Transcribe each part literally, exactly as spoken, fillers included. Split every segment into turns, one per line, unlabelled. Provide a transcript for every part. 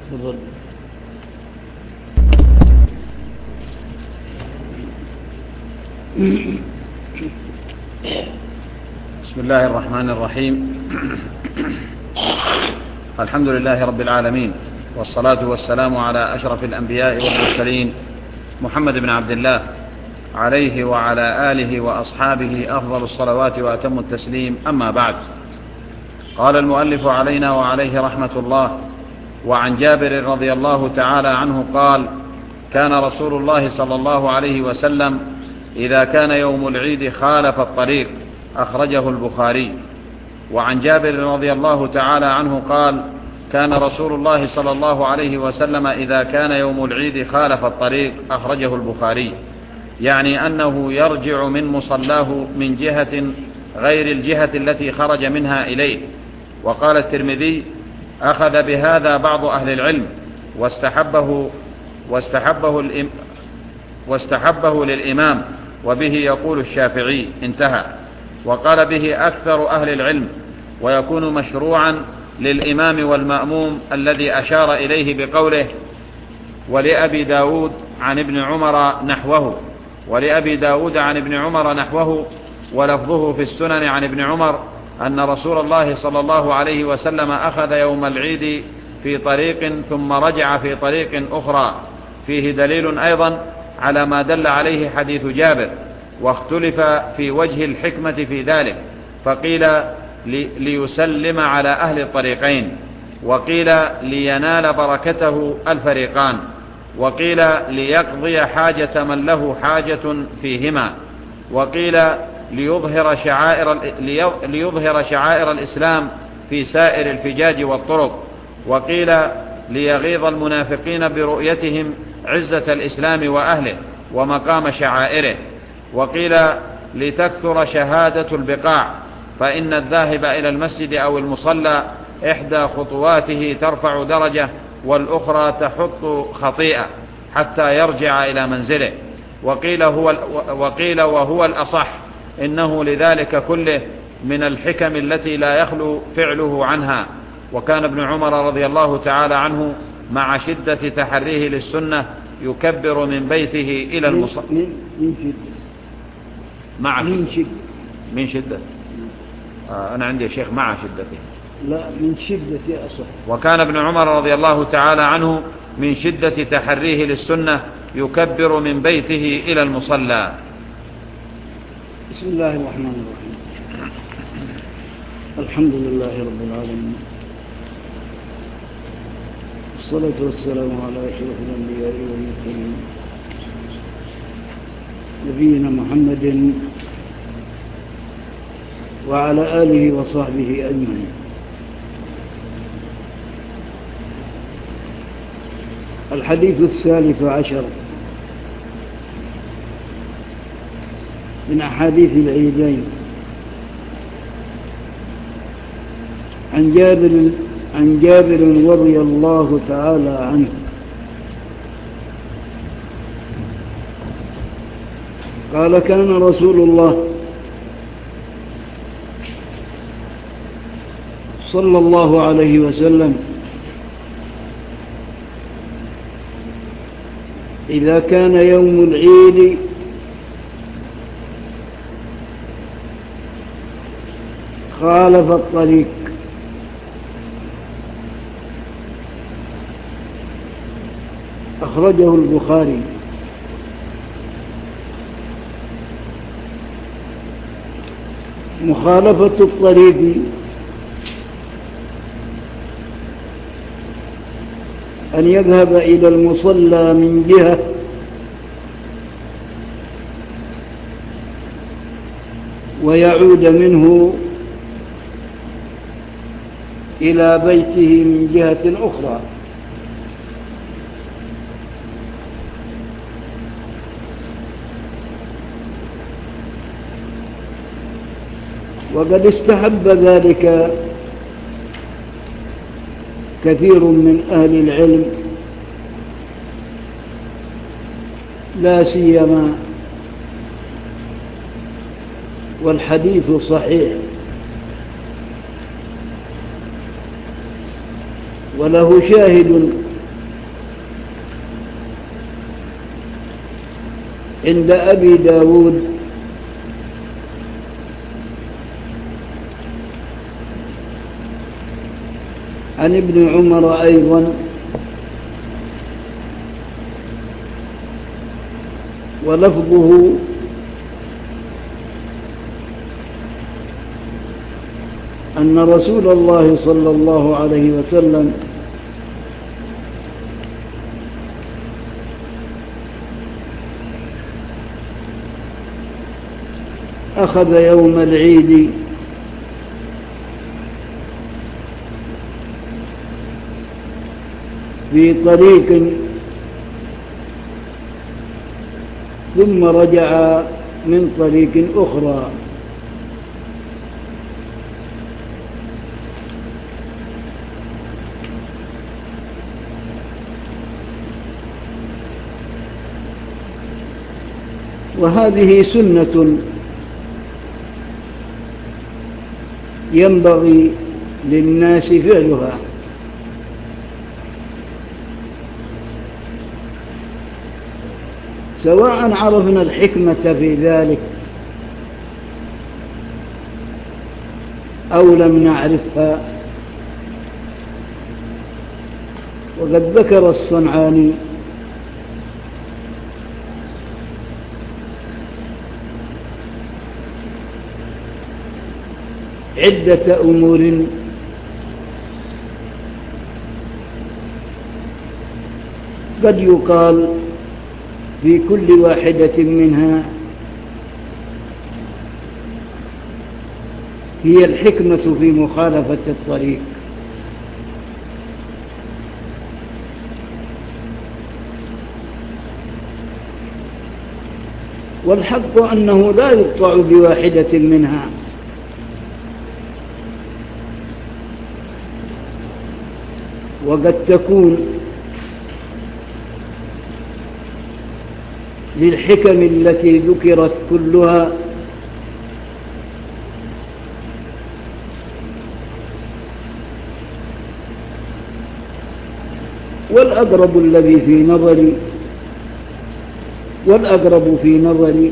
تفضل.
بسم الله الرحمن الرحيم. الحمد لله رب العالمين، والصلاة والسلام على أشرف الأنبياء والمرسلين محمد بن عبد الله عليه وعلى آله وأصحابه أفضل الصلوات وأتم التسليم. أما بعد، قال المؤلف علينا وعليه رحمة الله: وعن جابر رضي الله تعالى عنه قال: كان رسول الله صلى الله عليه وسلم إذا كان يوم العيد خالف الطريق، أخرجه البخاري. وعن جابر رضي الله تعالى عنه قال: كان رسول الله صلى الله عليه وسلم إذا كان يوم العيد خالف الطريق، أخرجه البخاري، يعني أنه يرجع من مصلاه من جهة غير الجهة التي خرج منها إليه. وقال الترمذي: أخذ بهذا بعض أهل العلم واستحبه, واستحبه, الإم واستحبه للإمام، وبه يقول الشافعي. انتهى. وقال به أكثر أهل العلم، ويكون مشروعا للإمام والمأموم الذي أشار إليه بقوله: ولأبي داود عن ابن عمر نحوه. ولأبي داود عن ابن عمر نحوه، ولفظه في السنن عن ابن عمر أن رسول الله صلى الله عليه وسلم أخذ يوم العيد في طريق ثم رجع في طريق أخرى، فيه دليل أيضا على ما دل عليه حديث جابر. واختلف في وجه الحكمة في ذلك، فقيل ليسلم على أهل الطريقين، وقيل لينال بركته الفريقان، وقيل ليقضي حاجة من له حاجة فيهما، وقيل ليظهر شعائر, ليظهر شعائر الإسلام في سائر الفجاج والطرق، وقيل ليغيظ المنافقين برؤيتهم عزة الإسلام وأهله ومقام شعائره، وقيل لتكثر شهادة البقاع، فإن الذاهب إلى المسجد أو المصلى إحدى خطواته ترفع درجة والأخرى تحط خطيئة حتى يرجع إلى منزله. وقيل, هو وقيل وهو الأصح إنه لذلك كله من الحكم التي لا يخلو فعله عنها. وكان ابن عمر رضي الله تعالى عنه مع شدة تحريه للسنة يكبر من بيته إلى المصلى.
من شدة
مع
من شدة
من شدة آه أنا عندي يا شيخ مع شدته.
لا، من شدة أصح.
وكان ابن عمر رضي الله تعالى عنه من شدة تحريه للسنة يكبر من بيته إلى المصلى.
بسم الله الرحمن الرحيم. الحمد لله رب العالمين، والصلاة والسلام على أشرف الأنبياء والمرسلين نبينا محمد وعلى آله وصحبه أجمعين. الحديث الثالث عشر من أحاديث العيدين. عن جابر عن جابر رضي الله تعالى عنه قال: كان رسول الله صلى الله عليه وسلم إذا كان يوم العيد خالف الطريق، أخرجه البخاري. مخالفة الطريق أن يذهب إلى المصلى من جهة ويعود منه إلى بيته من جهة أخرى. وقد استحب ذلك كثير من أهل العلم، لا سيما والحديث صحيح وله شاهد عند أبي داود عن ابن عمر أيضا، ولفظه أن رسول الله صلى الله عليه وسلم أخذ يوم العيد في طريق ثم رجع من طريق أخرى، وهذه سنة ينبغي للناس فعلها، سواء عرفنا الحكمة في ذلك أو لم نعرفها. وقد ذكر الصنعاني عدة أمور قد يقال في كل واحدة منها هي الحكمة في مخالفة الطريق. والحق أنه لا يقطع بواحدة منها، وقد تكون للحكم التي ذكرت كلها والأقرب الذي في نظري والأقرب في نظري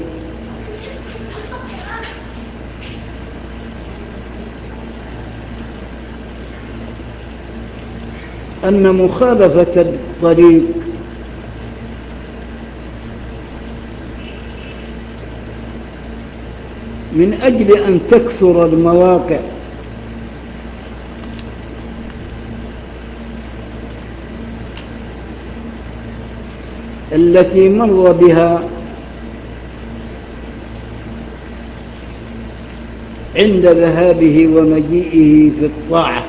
أن مخالفة الطريق من أجل أن تكثر المواقع التي مر بها عند ذهابه ومجيئه في الطاعة،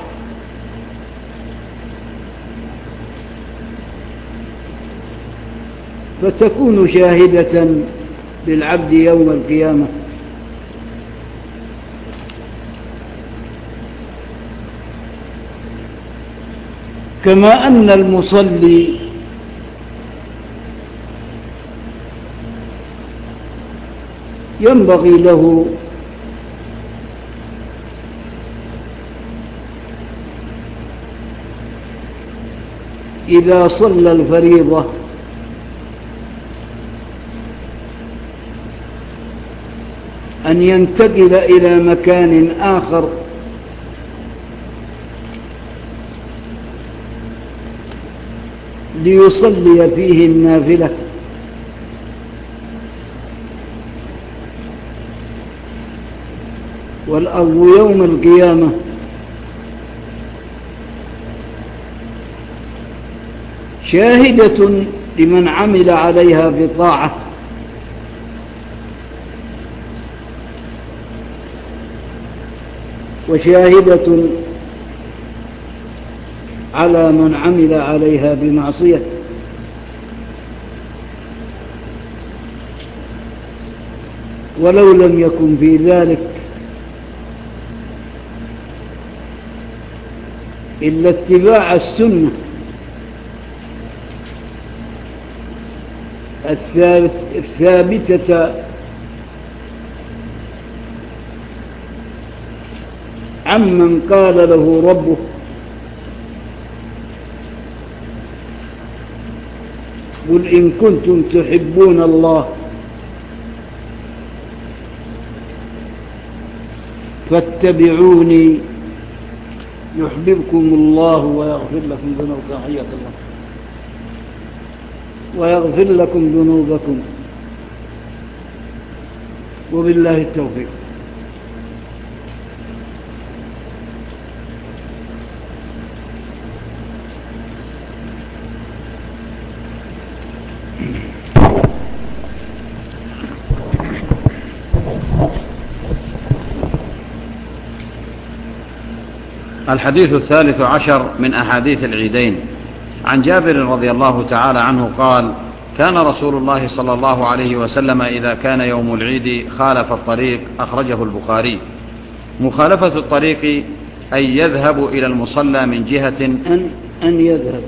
فتكون شاهدة للعبد يوم القيامة. كما أن المصلي ينبغي له إذا صلى الفريضة أن ينتقل إلى مكان آخر ليصلي فيه النافلة، والأرض يوم القيامة شاهدة لمن عمل عليها بطاعة، وشاهدة على من عمل عليها بمعصية. ولو لم يكن في ذلك إلا اتباع السنة الثابتة عمن قال له ربه قل إن كنتم تحبون الله فاتبعوني يحببكم الله ويغفر لكم ذنوبكم. حياك الله. ويغفر لكم ذنوبكم. وبالله التوفيق.
الحديث الثالث عشر من أحاديث العيدين. عن جابر رضي الله تعالى عنه قال: كان رسول الله صلى الله عليه وسلم إذا كان يوم العيد خالف الطريق. أخرجه البخاري. مخالفة الطريق أن يذهب إلى المصلى من جهة
أن, أن يذهب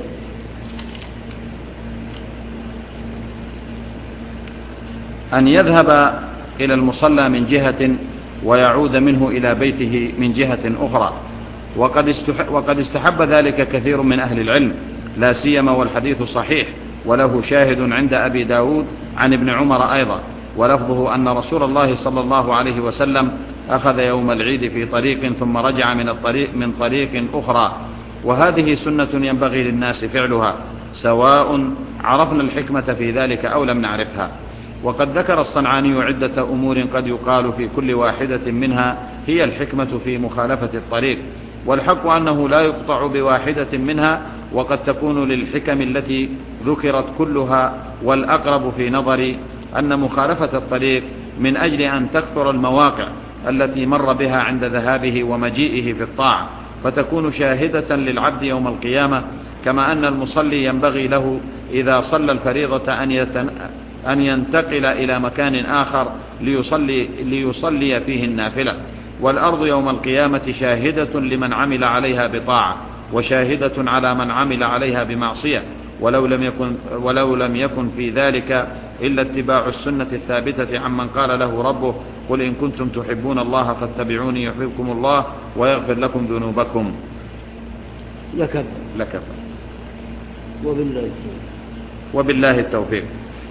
أن يذهب إلى المصلى من جهة ويعود منه إلى بيته من جهة أخرى. وقد وقد استحب ذلك كثير من أهل العلم، لا سيما والحديث صحيح وله شاهد عند أبي داود عن ابن عمر أيضا، ولفظه أن رسول الله صلى الله عليه وسلم أخذ يوم العيد في طريق ثم رجع من الطريق من طريق أخرى. وهذه سنة ينبغي للناس فعلها، سواء عرفنا الحكمة في ذلك أو لم نعرفها. وقد ذكر الصنعاني عدة أمور قد يقال في كل واحدة منها هي الحكمة في مخالفة الطريق، والحق أنه لا يقطع بواحدة منها، وقد تكون للحكم التي ذكرت كلها. والأقرب في نظري أن مخالفة الطريق من أجل أن تكثر المواقع التي مر بها عند ذهابه ومجيئه في الطاعة، فتكون شاهدة للعبد يوم القيامة. كما أن المصلي ينبغي له إذا صلى الفريضة أن يتن أن ينتقل إلى مكان آخر ليصلي, ليصلي فيه النافلة. والأرض يوم القيامة شاهدة لمن عمل عليها بطاعة، وشاهدة على من عمل عليها بمعصية، ولو لم يكن, ولو لم يكن في ذلك إلا اتباع السنة الثابتة عمن قال له ربه: قل إن كنتم تحبون الله فاتبعوني يحببكم الله ويغفر لكم ذنوبكم.
لكفى
لكفى.
وبالله التوفيق.
وبالله التوفيق.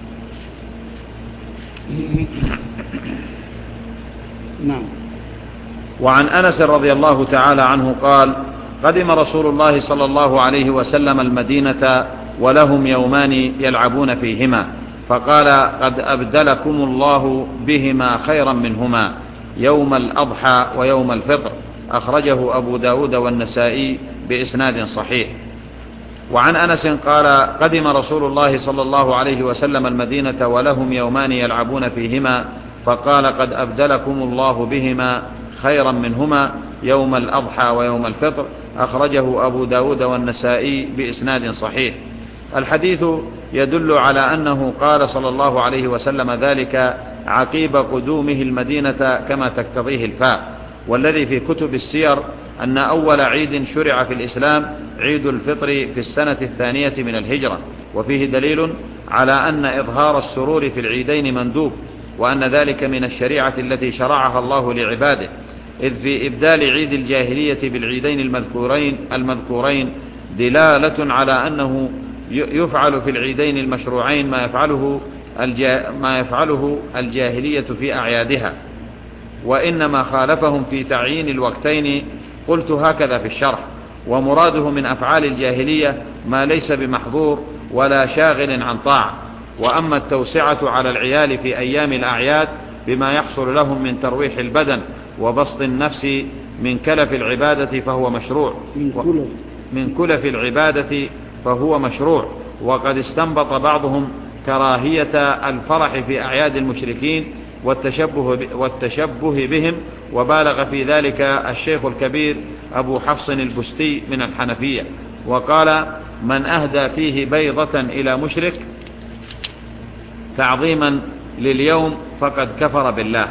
نعم.
وعن أنس رضي الله تعالى عنه قال: قدم رسول الله صلى الله عليه وسلم المدينة ولهم يومان يلعبون فيهما، فقال: قد أبدلكم الله بهما خيرا منهما، يوم الأضحى ويوم الفطر. أخرجه أبو داود والنسائي بإسناد صحيح. وعن أنس قال: قدم رسول الله صلى الله عليه وسلم المدينة ولهم يومان يلعبون فيهما، فقال: قد أبدلكم الله بهما خيرا منهما، يوم الأضحى ويوم الفطر. أخرجه أبو داود والنسائي بإسناد صحيح. الحديث يدل على أنه قال صلى الله عليه وسلم ذلك عقيب قدومه المدينة كما تقتضيه الفاء. والذي في كتب السير أن أول عيد شرع في الإسلام عيد الفطر في السنة الثانية من الهجرة، وفيه دليل على أن إظهار السرور في العيدين مندوب، وأن ذلك من الشريعة التي شرعها الله لعباده، إذ في إبدال عيد الجاهلية بالعيدين المذكورين, المذكورين دلالة على أنه يفعل في العيدين المشروعين ما يفعله, الجا ما يفعله الجاهلية في أعيادها، وإنما خالفهم في تعيين الوقتين. قلت هكذا في الشرح: ومراده من أفعال الجاهلية ما ليس بمحظور ولا شاغل عن طاعة. وأما التوسعة على العيال في أيام الأعياد بما يحصل لهم من ترويح البدن وبسط النفس من كلف العبادة فهو مشروع من كلف العبادة فهو مشروع. وقد استنبط بعضهم كراهية الفرح في أعياد المشركين والتشبه, والتشبه بهم، وبالغ في ذلك الشيخ الكبير أبو حفص البستي من الحنفية، وقال: من أهدى فيه بيضة إلى مشرك تعظيما لليوم فقد كفر بالله.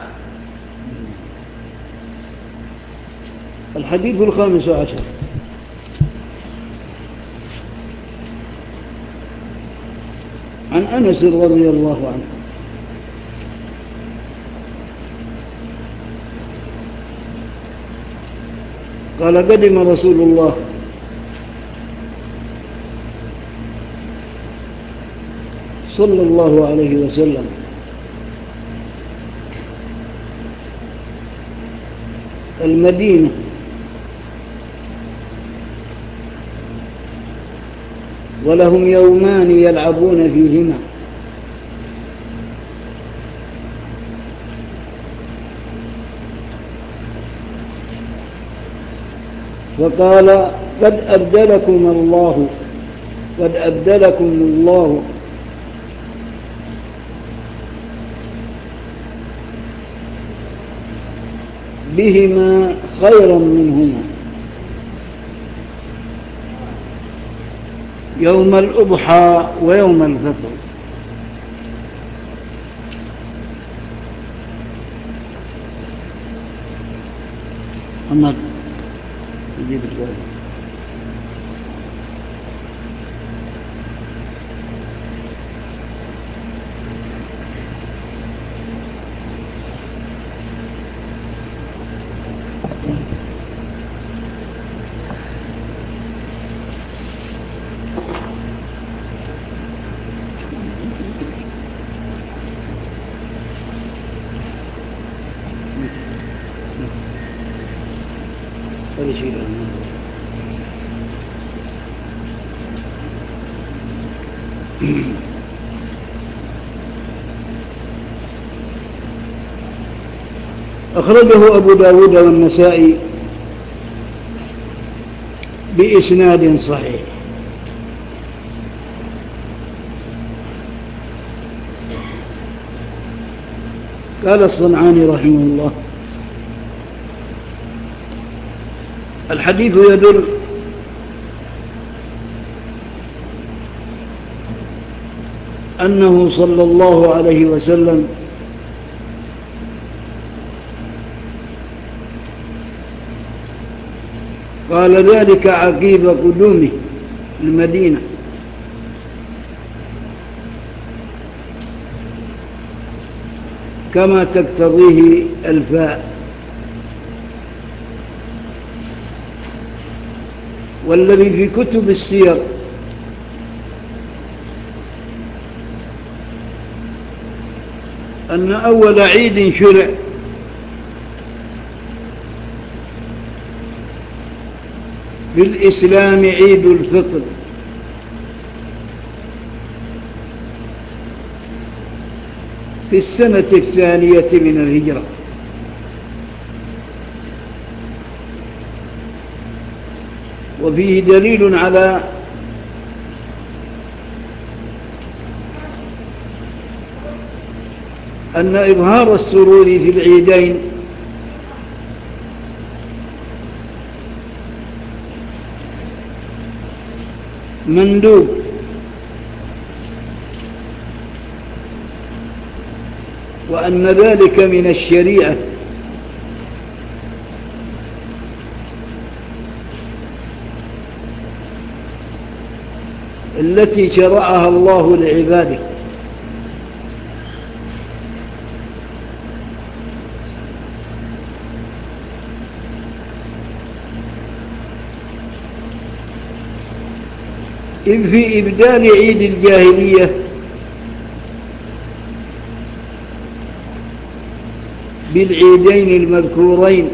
الحديث الخامس عشر. عن أنس رضي الله عنه قال: قدم رسول الله صلى الله عليه وسلم المدينة، ولهم يومان يلعبون فيهما. وقال قد أبدلكم الله قد أبدلكم الله بهما خيرا منهما يوم الأضحى ويوم الفطر. محمد يجيب الجواب. أخرجه أبو داود والنسائي بإسناد صحيح. قال الصنعاني رحمه الله: الحديث يدل أنه صلى الله عليه وسلم قال ذلك عقيب قدومه المدينة، كما تقتضيه الفاء. والذي في كتب السير أن أول عيد شرع بالإسلام عيد الفطر، في السنة الثانية من الهجرة، وفيه دليل على أن إظهار السرور في العيدين مندوب، وأن ذلك من الشريعة، التي شرعها الله لعباده. إذ في إبدال عيد الجاهلية بالعيدين المذكورين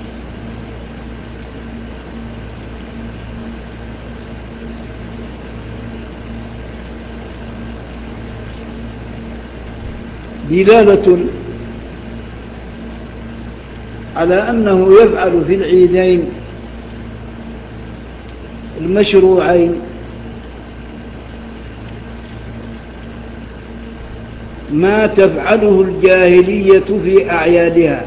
دلالة على أنه يفعل في العيدين المشروعين ما تفعله الجاهلية في أعيادها،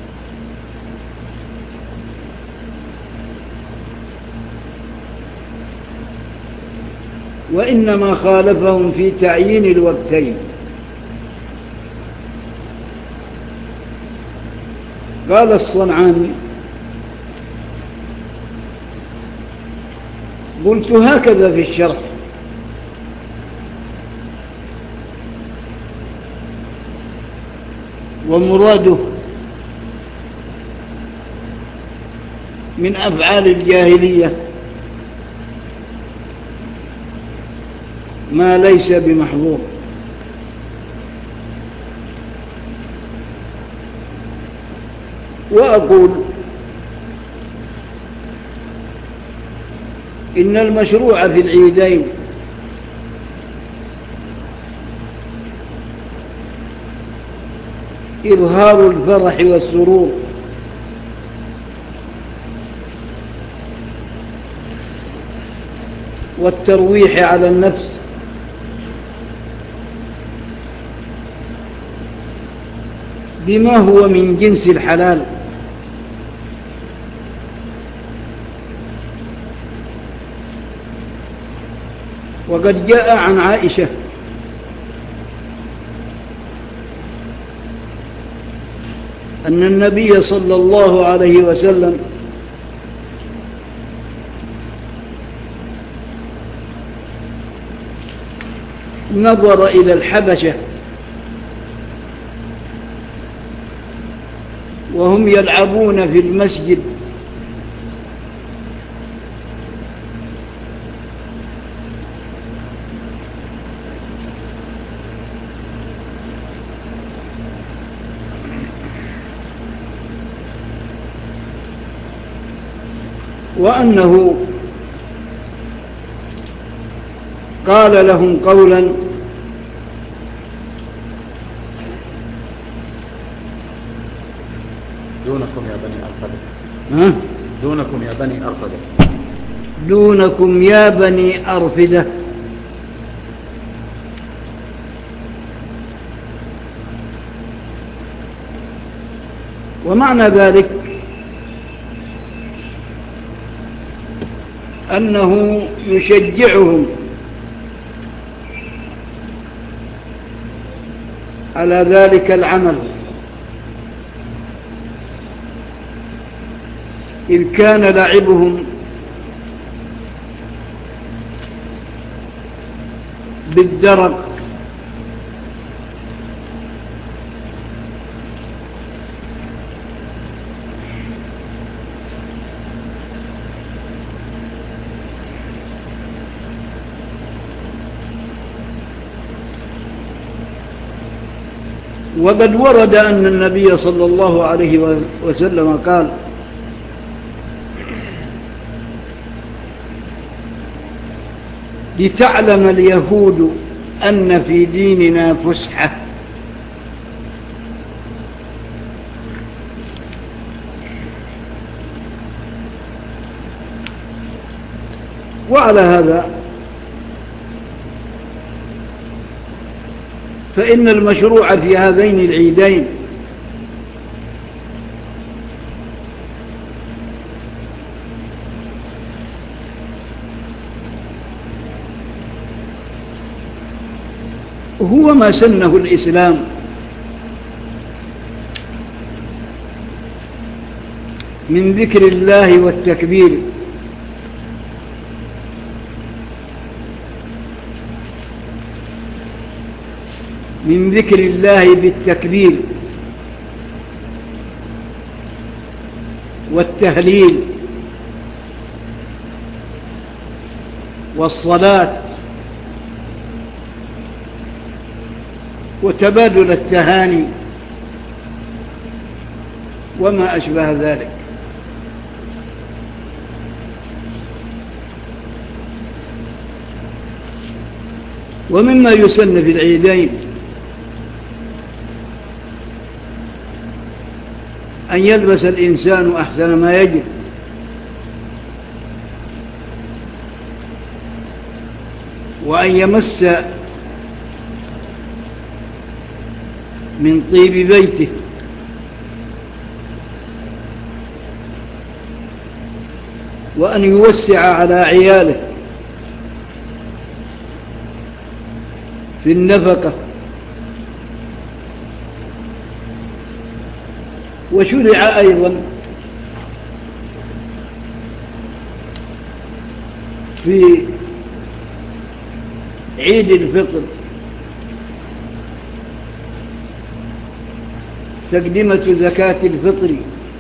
وإنما خالفهم في تعيين الوقتين. قال الصنعاني: قلت هكذا في الشرح: ومراده من أفعال الجاهلية ما ليس بمحظور، وأقول إن المشروع في العيدين إظهار الفرح والسرور والترويح على النفس بما هو من جنس الحلال، وقد جاء عن عائشة أن النبي صلى الله عليه وسلم نظر إلى الحبشة وهم يلعبون في المسجد وأنه قال لهم قولا
دونكم يا بني أرفدة
ها؟
دونكم يا بني أرفدة
دونكم يا بني أرفدة. ومعنى ذلك أنه يشجعهم على ذلك العمل، إذ كان لعبهم بالدرق وقد ورد أن النبي صلى الله عليه وسلم قال: لتعلم اليهود أن في ديننا فسحة. وعلى هذا فإن المشروع في هذين العيدين هو ما سنه الإسلام من ذكر الله والتكبير، من ذكر الله بالتكبير والتهليل والصلاة وتبادل التهاني وما أشبه ذلك. ومما يسن في العيدين أن يلبس الإنسان أحسن ما يجب، وأن يمس من طيب بيته، وأن يوسع على عياله في النفقة. وشرع أيضا في عيد الفطر تقدمة زكاة الفطر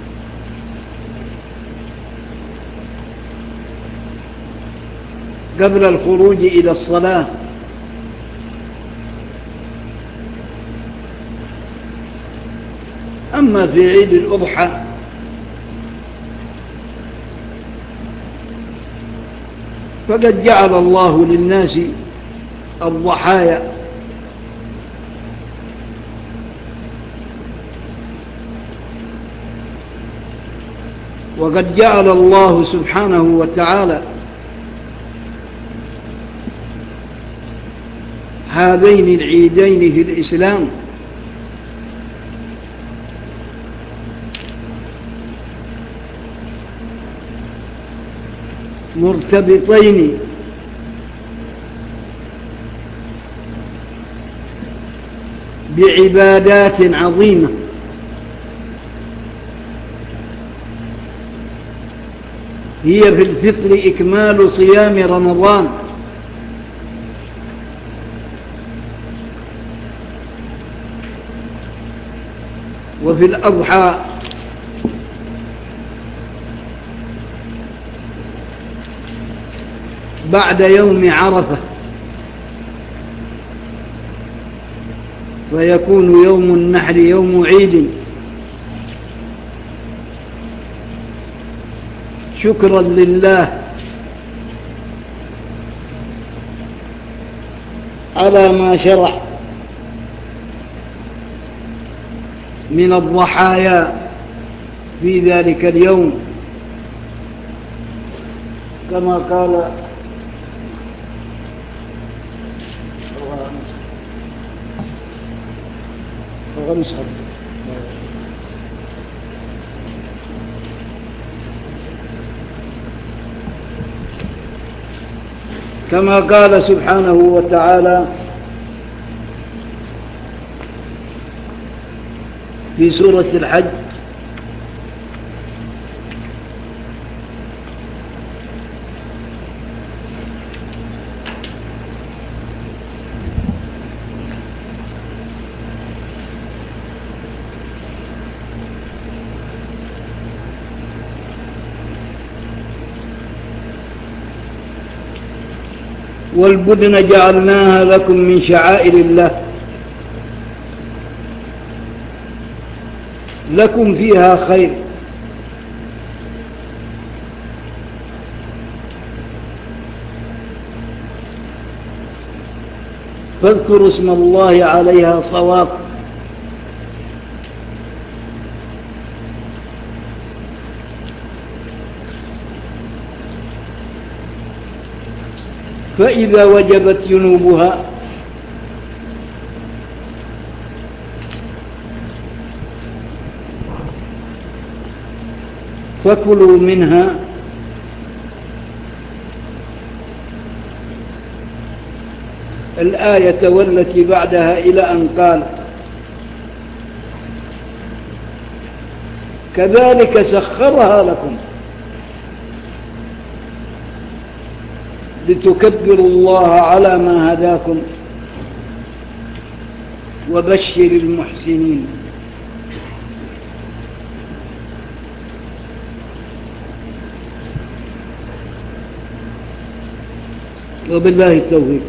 قبل الخروج إلى الصلاة، أما في عيد الأضحى فقد جعل الله للناس الضحايا وقد جعل الله سبحانه وتعالى هذين العيدين في الإسلام مرتبطين بعبادات عظيمة هي في الفطر إكمال صيام رمضان وفي الأضحى بعد يوم عرفة ويكون يوم النحر يوم عيد شكرا لله على ما شرع من الضحايا في ذلك اليوم، كما قال كما قال سبحانه وتعالى في سورة الحج: والبدن جعلناها لكم من شعائر الله لكم فيها خير فاذكروا اسم الله عليها صواف فإذا وجبت جنوبها فكلوا منها الآية والتي بعدها إلى أن قال: كذلك سخرها لكم لتكبروا الله على ما هداكم وبشر المحسنين. وبالله التوفيق.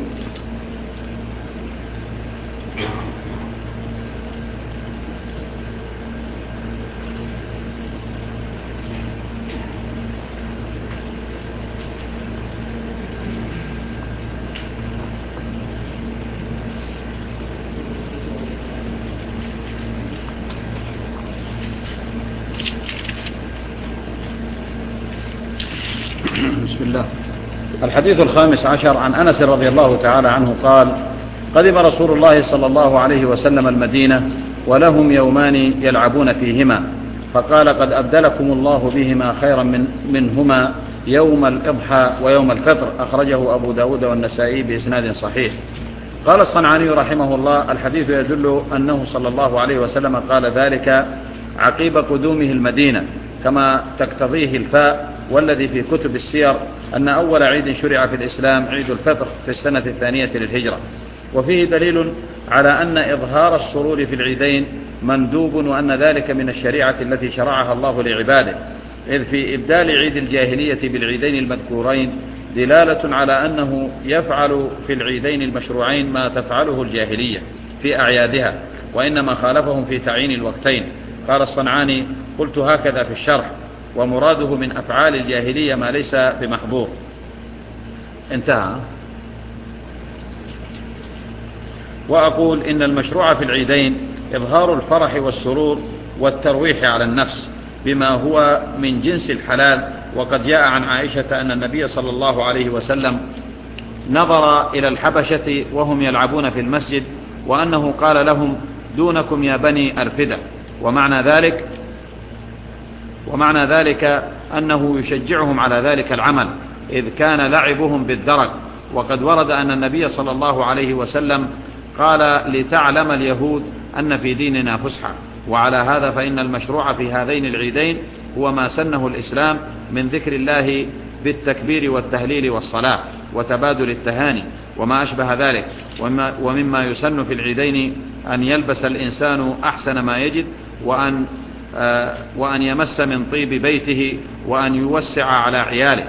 بسم الله. الحديث الخامس عشر عن أنس رضي الله تعالى عنه قال: قدم رسول الله صلى الله عليه وسلم المدينة ولهم يومان يلعبون فيهما، فقال: قد أبدلكم الله بهما خيرا من منهما يوم الإضحى ويوم الفطر. أخرجه أبو داود والنسائي بإسناد صحيح. قال الصنعاني رحمه الله: الحديث يدل أنه صلى الله عليه وسلم قال ذلك عقيب قدومه المدينة، كما تقتضيه الفاء، والذي في كتب السير أن أول عيد شرع في الإسلام عيد الفطر في السنة الثانية للهجرة. وفيه دليل على أن إظهار السرور في العيدين مندوب، وأن ذلك من الشريعة التي شرعها الله لعباده، إذ في إبدال عيد الجاهلية بالعيدين المذكورين دلالة على أنه يفعل في العيدين المشروعين ما تفعله الجاهلية في أعيادها، وإنما خالفهم في تعيين الوقتين. قال الصنعاني: قلت هكذا في الشرح، ومراده من أفعال الجاهلية ما ليس بمحظور. انتهى. وأقول إن المشروع في العيدين إظهار الفرح والسرور والترويح على النفس بما هو من جنس الحلال. وقد جاء عن عائشة أن النبي صلى الله عليه وسلم نظر إلى الحبشة وهم يلعبون في المسجد، وأنه قال لهم: دونكم يا بني أرفدة. ومعنى ذلك ومعنى ذلك أنه يشجعهم على ذلك العمل، إذ كان لعبهم بالدرج. وقد ورد أن النبي صلى الله عليه وسلم قال: لتعلم اليهود أن في ديننا فسحة. وعلى هذا فإن المشروع في هذين العيدين هو ما سنه الإسلام من ذكر الله بالتكبير والتهليل والصلاة وتبادل التهاني وما أشبه ذلك. ومما, ومما يسن في العيدين أن يلبس الإنسان أحسن ما يجد، وأن, آه وأن يمس من طيب بيته، وأن يوسع على عياله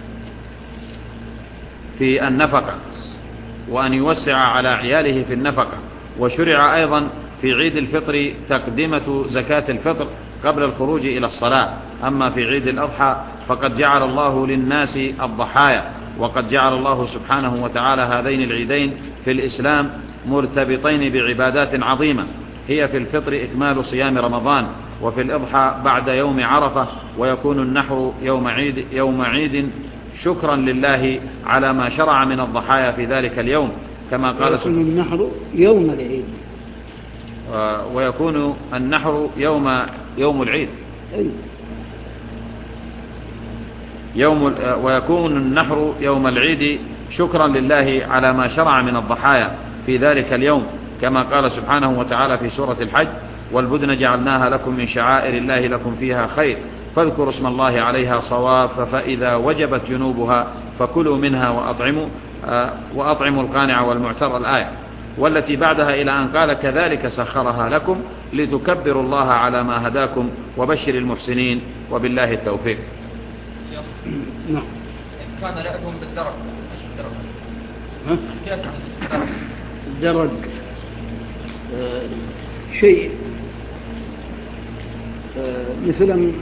في النفقة وأن يوسع على عياله في النفقة. وشرع أيضا في عيد الفطر تقدمة زكاة الفطر قبل الخروج إلى الصلاة. أما في عيد الأضحى فقد جعل الله للناس الضحايا. وقد جعل الله سبحانه وتعالى هذين العيدين في الإسلام مرتبطين بعبادات عظيمة، هي في الفطر إكمال صيام رمضان، وفي الأضحى بعد يوم عرفة. ويكون النحر يوم عيد, يوم عيد شكرا لله على ما شرع من الضحايا في ذلك اليوم، كما قال
ويكون النحر يوم العيد.
ويكون النحر يوم يوم العيد يوم ويكون النحر يوم العيد شكرا لله على ما شرع من الضحايا في ذلك اليوم، كما قال سبحانه وتعالى في سورة الحج: والبدن جعلناها لكم من شعائر الله لكم فيها خير فاذكروا اسم الله عليها صواف فإذا وجبت جنوبها فكلوا منها وأطعموا وأطعموا القانع والمعتر، الآية. والتي بعدها إلى أن قال: كذلك سخرها لكم لتكبروا الله على ما هداكم وبشر المحسنين وبالله التوفيق.
نعم.
كان لعبهم بالدرج.
ها؟ الدرج آه شيء آه مثلا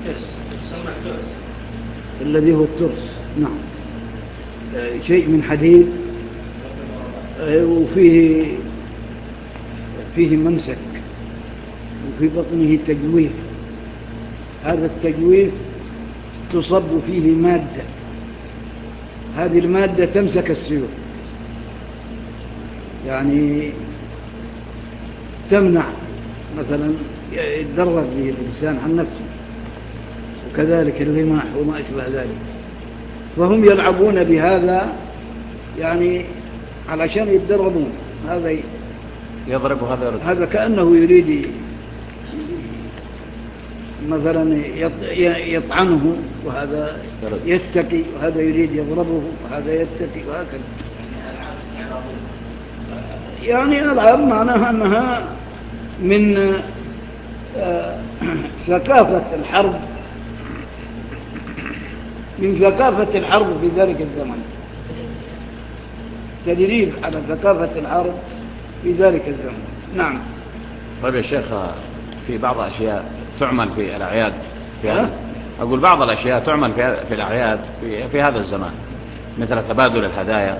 الذي هو الترس. نعم. آه شيء من حديد آه وفيه فيه ممسك وفي بطنه تجويف. هذا التجويف تصب فيه مادة، هذه المادة تمسك السيوف، يعني تمنع مثلا يتدرب به الإنسان عن نفسه، وكذلك الرماح وما أشبه ذلك. فهم يلعبون بهذا يعني علشان يتدربون. هذا
يضرب هذا يرد.
هذا كأنه يريد مثلا يطعنه، وهذا يتقي، وهذا يريد يضربه، وهذا يتقي، وهكذا. يعني الألعاب معناها أنها من ثقافة الحرب من ثقافة الحرب في ذلك الزمن، تدريب على ثقافة الحرب في ذلك الزمن. نعم.
طيب يا شيخ، في بعض الأشياء تعمل في الأعياد في هذا أقول بعض الأشياء تعمل في في الأعياد في في هذا الزمان، مثل تبادل الهدايا،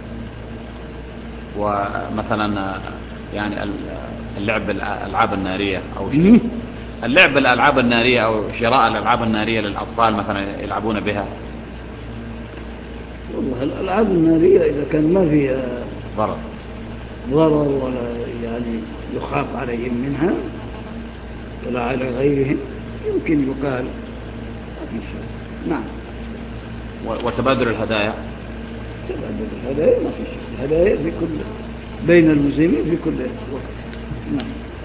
ومثلا يعني اللعب الألعاب النارية أو شيء اللعب الألعاب النارية أو شراء الألعاب النارية للأطفال مثلا يلعبون بها.
والله الألعاب النارية إذا كان ما فيها
ضرر
ضرر ولا يعني يخاف عليهم منها ولا على غيرهم يمكن يقال ما في شيء. نعم.
وتبادل الهدايا
تبادل الهدايا ما في شيء. الهدايا في كل بين المسلمين في كل وقت. نعم.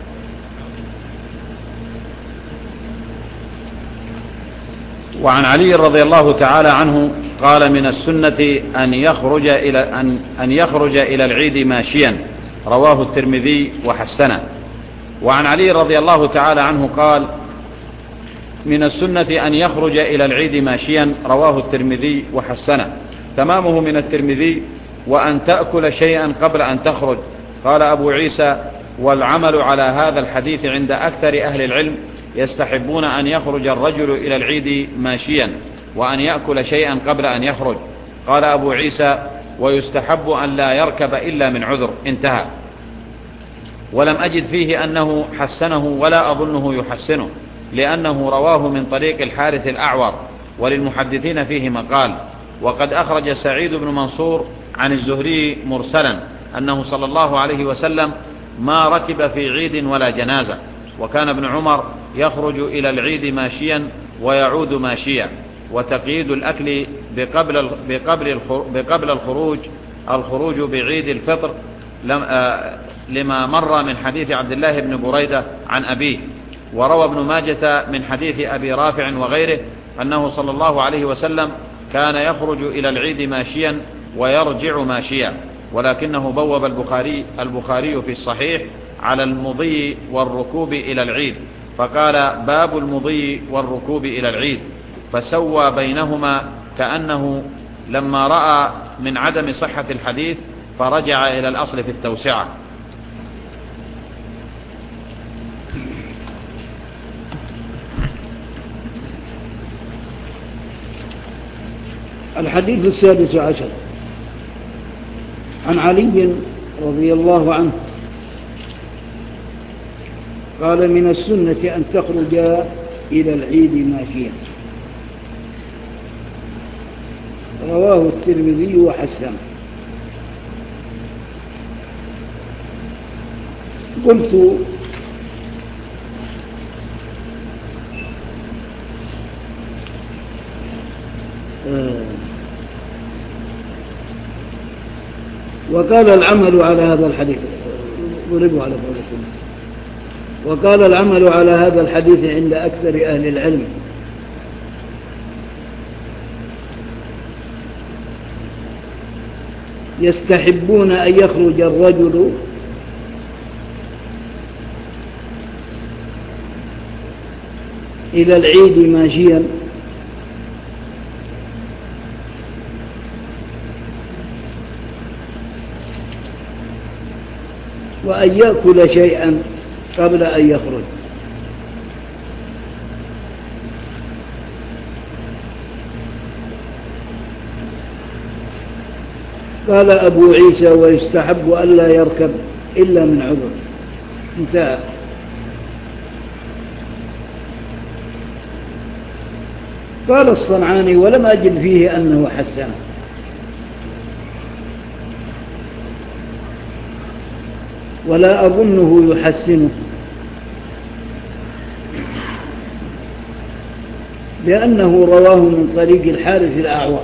وعن علي رضي الله تعالى عنه قال: من السنة أن يخرج إلى أن أن يخرج إلى العيد ماشيا، رواه الترمذي وحسنه. وعن علي رضي الله تعالى عنه قال: من السنة أن يخرج إلى العيد ماشيا، رواه الترمذي وحسنه. تمامه من الترمذي: وأن تأكل شيئا قبل أن تخرج. قال أبو عيسى: والعمل على هذا الحديث عند أكثر أهل العلم يستحبون أن يخرج الرجل إلى العيد ماشيا، وأن يأكل شيئا قبل أن يخرج. قال أبو عيسى: ويستحب أن لا يركب إلا من عذر. انتهى. ولم أجد فيه أنه حسنه ولا أظنه يحسنه، لأنه رواه من طريق الحارث الأعور، وللمحدثين فيه مقال. وقد أخرج سعيد بن منصور عن الزهري مرسلا أنه صلى الله عليه وسلم ما ركب في عيد ولا جنازة، وكان ابن عمر يخرج إلى العيد ماشيا ويعود ماشيا. وتقييد الأكل بقبل بقبل بقبل الخروج الخروج بعيد الفطر لما مر من حديث عبد الله بن بريدة عن أبيه. وروى ابن ماجة من حديث أبي رافع وغيره أنه صلى الله عليه وسلم كان يخرج إلى العيد ماشيا ويرجع ماشيا، ولكنه بوب البخاري البخاري في الصحيح على المضي والركوب إلى العيد، فقال: باب المضي والركوب إلى العيد، فسوى بينهما، كأنه لما رأى من عدم صحة الحديث فرجع إلى الأصل في التوسعة.
الحديث السادس عشر عن علي رضي الله عنه قال: من السنة أن تخرج إلى العيد ماشيا. رواه الترمذي وحسنه. قلت: وقال العمل على هذا الحديث ضربوا على قولكم وقال العمل على هذا الحديث عند أكثر أهل العلم، يستحبون أن يخرج الرجل إلى العيد ماشيا وأن يأكل شيئا قبل أن يخرج. قال أبو عيسى: ويستحب ألا يركب إلا من عذر. انتهى. قال الصنعاني: ولم أجد فيه أنه حسن، ولا أظنه يحسنه، لأنه رواه من طريق الحارث الأعور،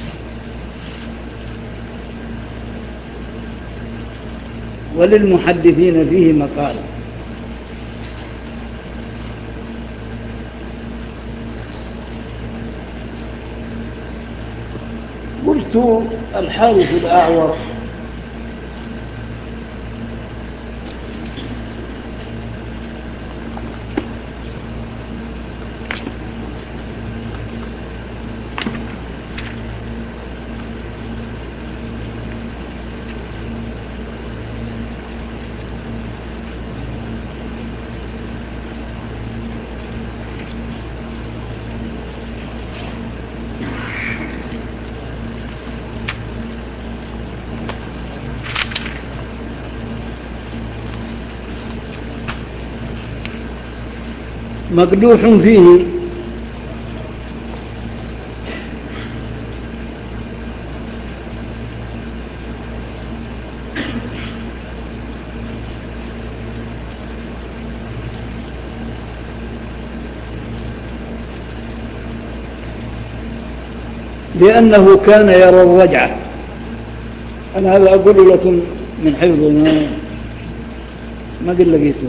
وللمحدثين فيه مقال. قلت: الحارث الأعور مقدوح فيه لأنه كان يرى الرجعة. أنا هذا أقول لكم من حفظ ما, ما قل لقيته.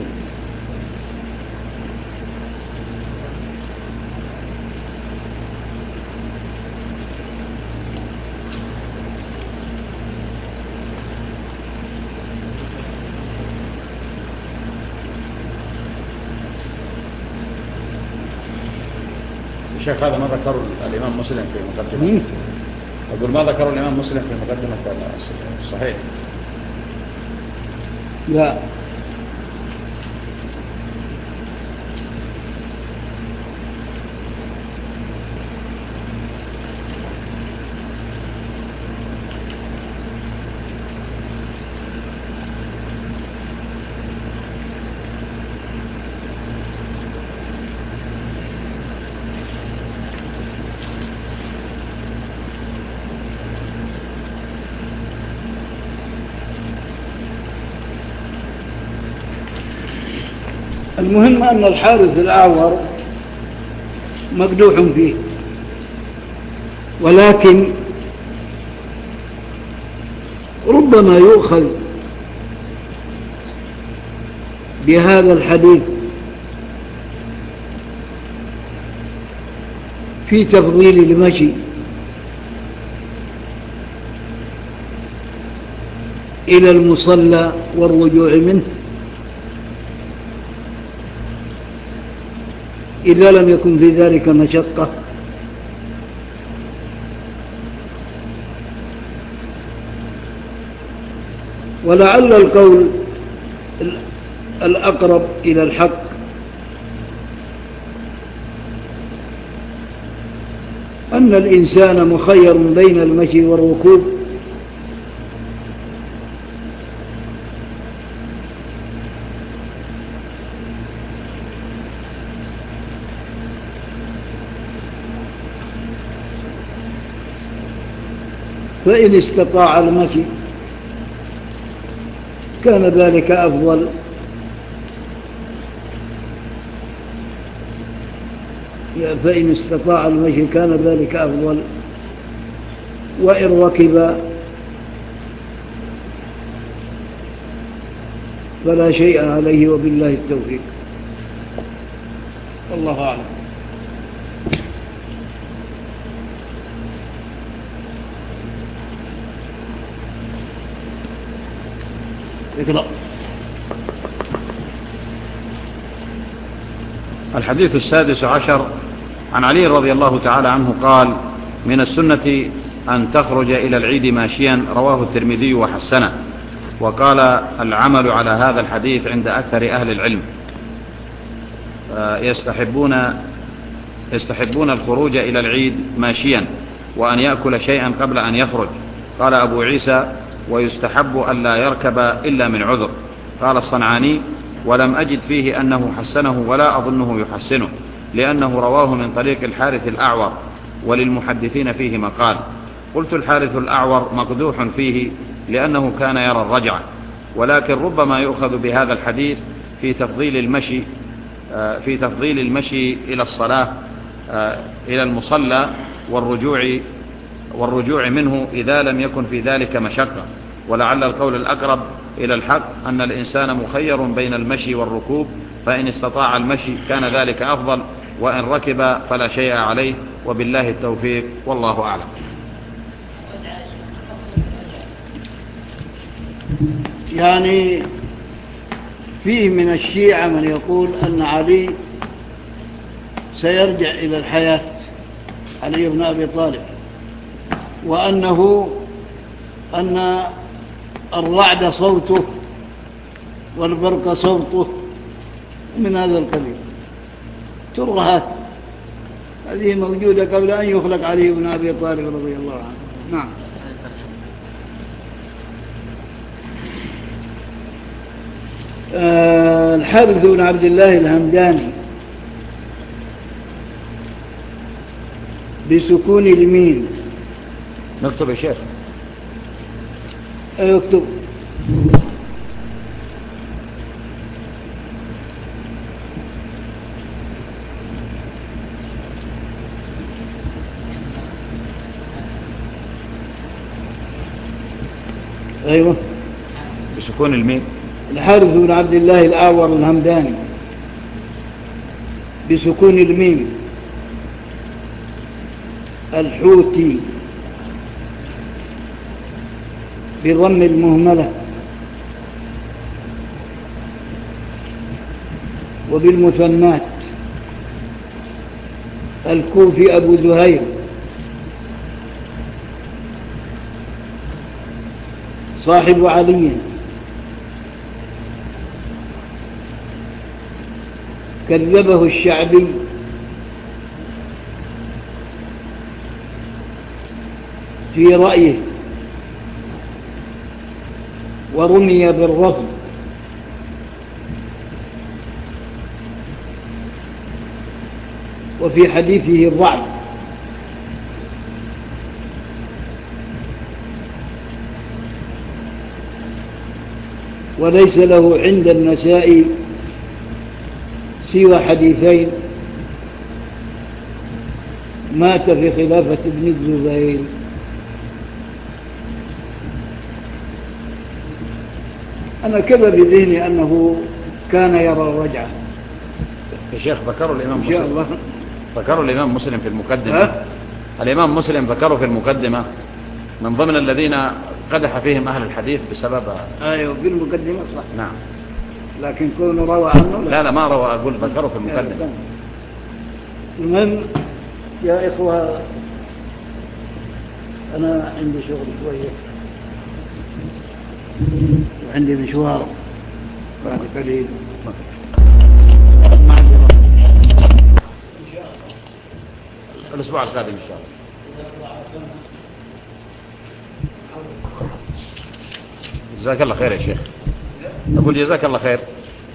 الشيخ هذا ما ذكر الإمام مسلم في مقدمة، أقول ما ذكر الإمام مسلم في مقدمة الصحيح.
لا، المهم أن الحارث الأعور مقدوح فيه، ولكن ربما يؤخذ بهذا الحديث في تفضيل المشي إلى المصلى والرجوع منه إذا لم يكن في ذلك مشقة، ولعل القول الأقرب إلى الحق أن الإنسان مخير بين المشي والركوب، فإن استطاع المشي كان ذلك أفضل، فإن استطاع المشي كان ذلك أفضل، وإن ركب فلا شيء عليه، وبالله التوفيق. الله أعلم. اقرأ.
الحديث السادس عشر عن علي رضي الله تعالى عنه قال: من السنة أن تخرج إلى العيد ماشيا، رواه الترمذي وحسنه. وقال: العمل على هذا الحديث عند أكثر أهل العلم، يستحبون يستحبون الخروج إلى العيد ماشيا، وأن يأكل شيئا قبل أن يخرج. قال أبو عيسى: ويستحب أن لا يركب إلا من عذر. قال الصنعاني: ولم أجد فيه أنه حسنه ولا أظنه يحسنه، لأنه رواه من طريق الحارث الأعور، وللمحدثين فيه مقال. قلت: الحارث الأعور مقدوح فيه لأنه كان يرى الرجعة، ولكن ربما يؤخذ بهذا الحديث في تفضيل المشي في تفضيل المشي إلى الصلاة إلى المصلى والرجوع والرجوع منه إذا لم يكن في ذلك مشقة. ولعل القول الأقرب إلى الحق أن الإنسان مخير بين المشي والركوب، فإن استطاع المشي كان ذلك أفضل، وإن ركب فلا شيء عليه، وبالله التوفيق، والله أعلم.
يعني فيه من الشيعة من يقول أن علي سيرجع إلى الحياة، علي بن أبي طالب، وأنه أن الرعد صوته والبرق صوته من هذا القبيل. ترهات هذه موجودة قبل أن يخلق علي بن أبي طالب رضي الله عنه. نعم. آه الحارث بن عبد الله الهمداني بسكون الميم.
نكتب يا شيخ.
ايوه اكتب. ايوه
بسكون الميم.
الحارث بن عبد الله الأعور الهمداني بسكون الميم، الحوتي بضم المهملة وبالمثنات، الكوفي أبو زهير، صاحب علي، كذبه الشعبي في رأيه ورمي بالرفض، وفي حديثه الضعف، وليس له عند النسائي سوى حديثين مات في خلافة ابن الزبير. أنا كذا بذهني أنه كان يرى الرجعة.
يا شيخ ذكروا الإمام
مسلم إن شاء الله
ذكروا الإمام مسلم في المقدمة أه؟ الإمام مسلم ذكروا في المقدمة من ضمن الذين قدح فيهم أهل الحديث بسبب
أيوه في المقدمة صح.
نعم
لكن كونه روى عنه
لا لا, لا ما روى، أقول ذكروا في المقدمة.
المهم يا إخوة أنا عندي شغل شوية وعندي مشوار بعد قليل.
الأسبوع القادم إن شاء الله. جزاك الله خير يا شيخ. أقول جزاك الله خير.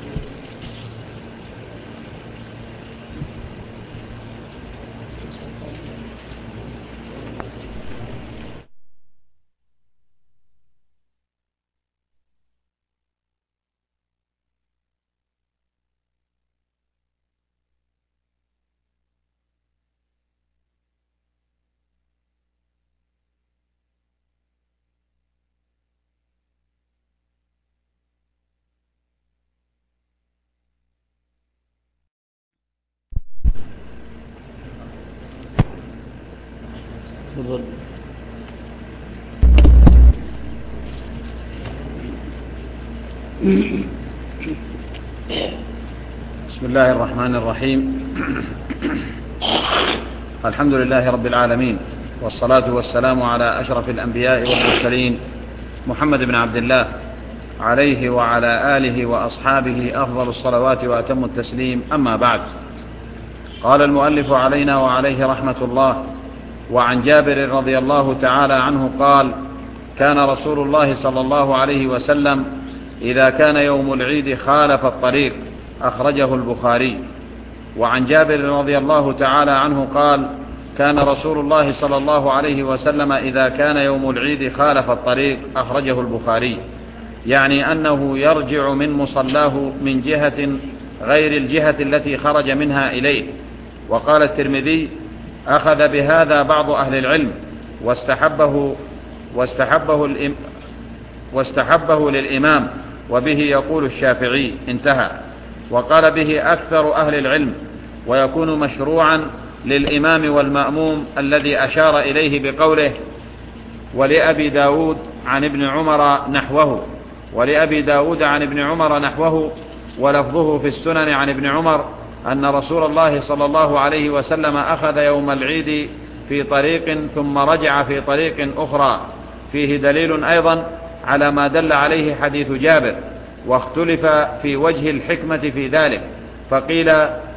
بسم الله الرحمن الرحيم. الحمد لله رب العالمين، والصلاة والسلام على أشرف الأنبياء والمرسلين محمد بن عبد الله عليه وعلى آله وأصحابه أفضل الصلوات وأتم التسليم. أما بعد، قال المؤلف علينا وعليه رحمة الله: وعن جابر رضي الله تعالى عنه قال: كان رسول الله صلى الله عليه وسلم إذا كان يوم العيد خالف الطريق، أخرجه البخاري. وعن جابر رضي الله تعالى عنه قال: كان رسول الله صلى الله عليه وسلم إذا كان يوم العيد خالف الطريق، أخرجه البخاري، يعني أنه يرجع من مصلاه من جهة غير الجهة التي خرج منها إليه. وقال الترمذي: أخذ بهذا بعض أهل العلم واستحبه واستحبه الإم واستحبه للإمام، وبه يقول الشافعي. انتهى. وقال به أكثر أهل العلم، ويكون مشروعا للإمام والمأموم الذي أشار إليه بقوله: ولأبي داود عن ابن عمر نحوه ولأبي داود عن ابن عمر نحوه ولفظه في السنن عن ابن عمر أن رسول الله صلى الله عليه وسلم أخذ يوم العيد في طريق ثم رجع في طريق أخرى. فيه دليل أيضا على ما دل عليه حديث جابر، واختلف في وجه الحكمة في ذلك، فقيل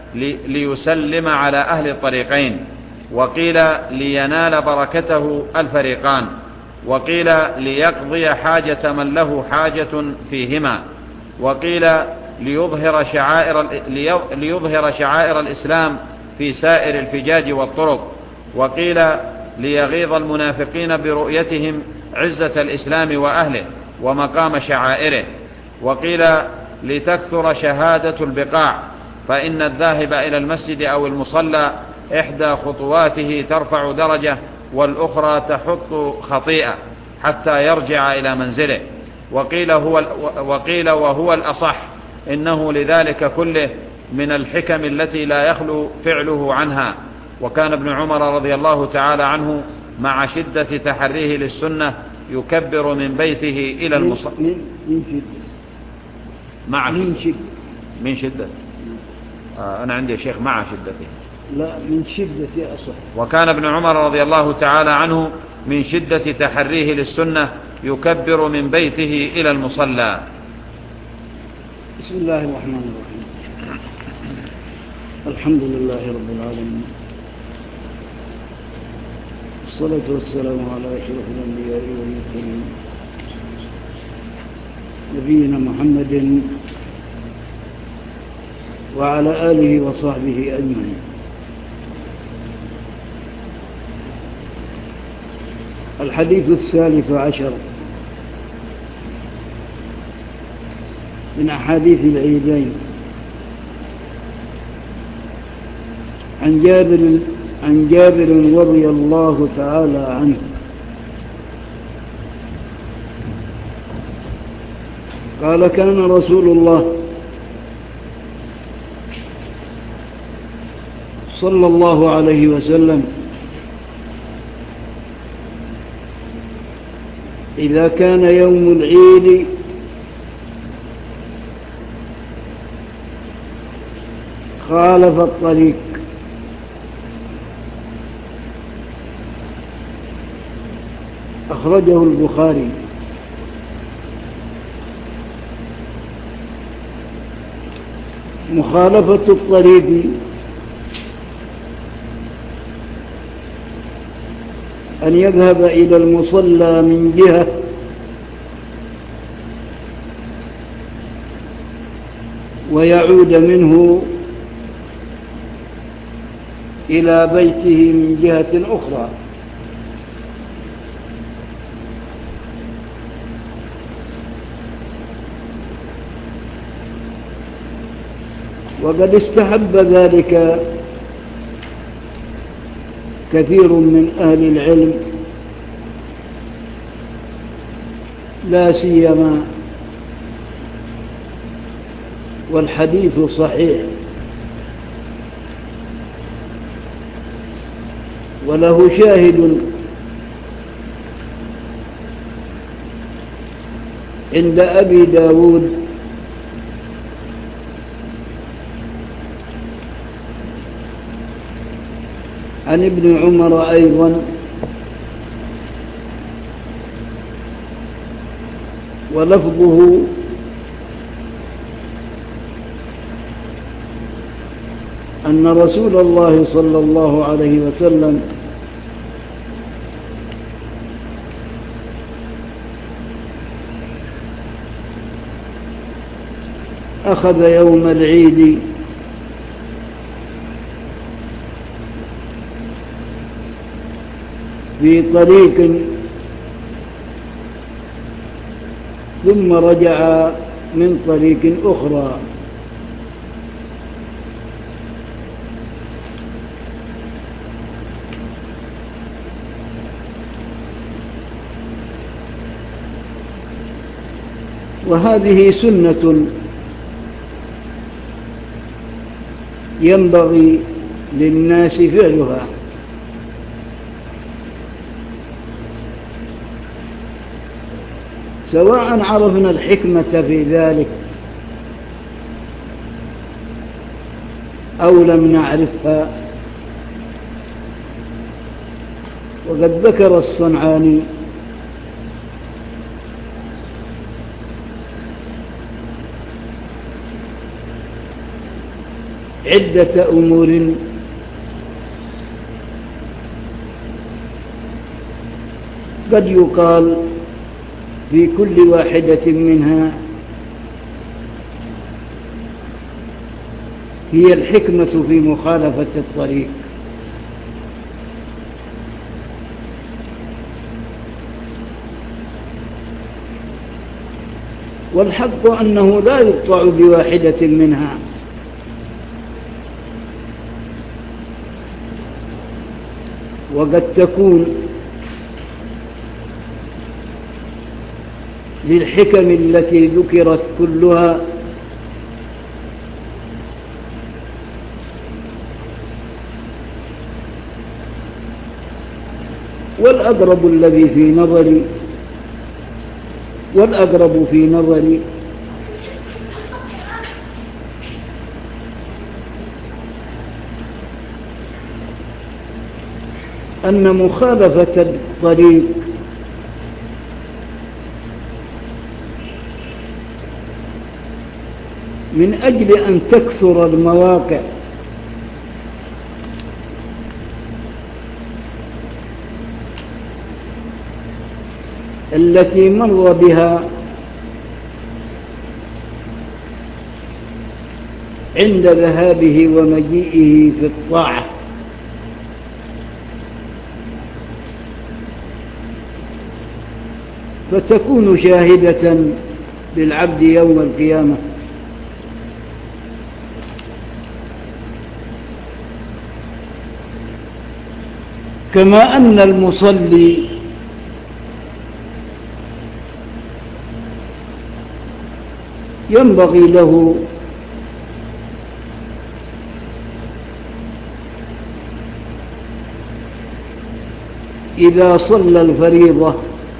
ليسلم على أهل الطريقين، وقيل لينال بركته الفريقان، وقيل ليقضي حاجة من له حاجة فيهما، وقيل ليظهر شعائر, ليظهر شعائر الإسلام في سائر الفجاج والطرق، وقيل ليغيظ المنافقين برؤيتهم عزة الإسلام وأهله ومقام شعائره، وقيل لتكثر شهادة البقاع، فإن الذاهب إلى المسجد أو المصلى إحدى خطواته ترفع درجة والأخرى تحط خطيئة حتى يرجع إلى منزله. وقيل, هو وقيل وهو الأصح إنه لذلك كله من الحكم التي لا يخلو فعله عنها. وكان ابن عمر رضي الله تعالى عنه مع شدة تحريه للسنة يكبر من بيته إلى المصلى.
من شدة
مع
من شدة
من شدة آه أنا عندي شيخ مع شدته.
لا من شدة أصح.
وكان ابن عمر رضي الله تعالى عنه من شدة تحريه للسنة يكبر من بيته إلى المصلى.
بسم الله الرحمن الرحيم. الحمد لله رب العالمين، والصلاة والسلام على أشرف الأنبياء والمرسلين نبينا محمد وعلى آله وصحبه أجمعين. الحديث الثالث عشر من أحاديث العيدين. عن جابر عن جابر رضي الله تعالى عنه قال كان رسول الله صلى الله عليه وسلم إذا كان يوم العيد خالف الطريق أخرجه البخاري. مخالفة الطريق أن يذهب إلى المصلى من جهة ويعود منه إلى بيته من جهة أخرى. وقد استحب ذلك كثير من أهل العلم لا سيما والحديث صحيح وله شاهد عند أبي داود عن ابن عمر أيضا ولفظه أن رسول الله صلى الله عليه وسلم أخذ يوم العيد في طريق ثم رجع من طريق أخرى. وهذه سنة ينبغي للناس فعلها، سواء عرفنا الحكمة في ذلك أو لم نعرفها. وقد ذكر الصنعاني عدة أمور قد يقال في كل واحدة منها هي الحكمة في مخالفة الطريق. والحق أنه لا يقطع بواحدة منها، وقد تكون للحكم التي ذكرت كلها والأقرب الذي في نظري والأقرب في نظري أن مخالفة الطريق من أجل أن تكثر المواقع التي مر بها عند ذهابه ومجيئه في الطاعة، فتكون شاهدة للعبد يوم القيامة. كما أن المصلي ينبغي له إذا صلى الفريضة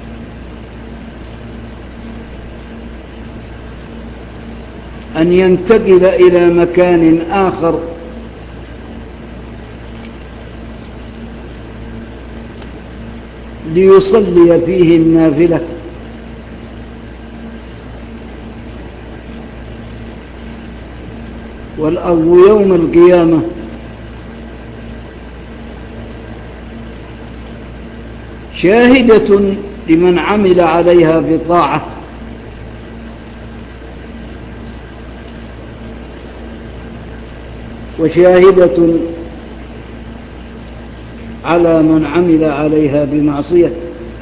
أن ينتقل إلى مكان آخر ليصلي فيه النافلة، والأرض يوم القيامة شاهدة لمن عمل عليها بطاعة، وشاهدة على من عمل عليها بمعصية.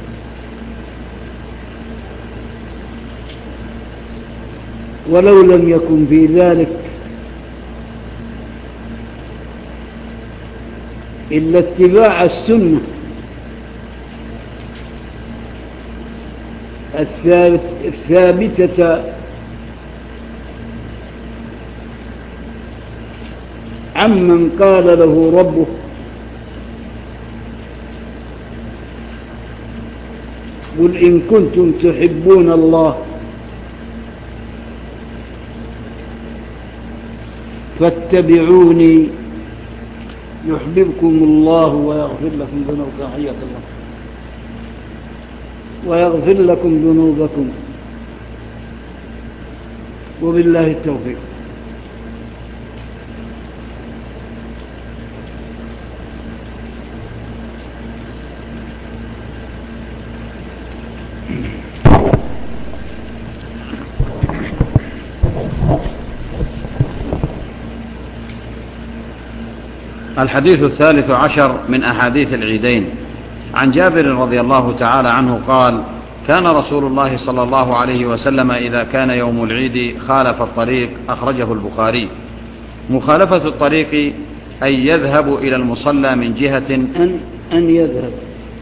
ولو لم يكن في ذلك إلا اتباع السنة الثابتة عمن قال له ربه قل إن كنتم تحبون الله فاتبعوني يحببكم الله ويغفر لكم ذنوبكم، حياك الله، ويغفر لكم ذنوبكم، وبالله التوفيق.
الحديث الثالث عشر من أحاديث العيدين. عن جابر رضي الله تعالى عنه قال: كان رسول الله صلى الله عليه وسلم إذا كان يوم العيد خالف الطريق. أخرجه البخاري. مخالفة الطريق أن يذهب إلى المصلى من جهة
أن, أن يذهب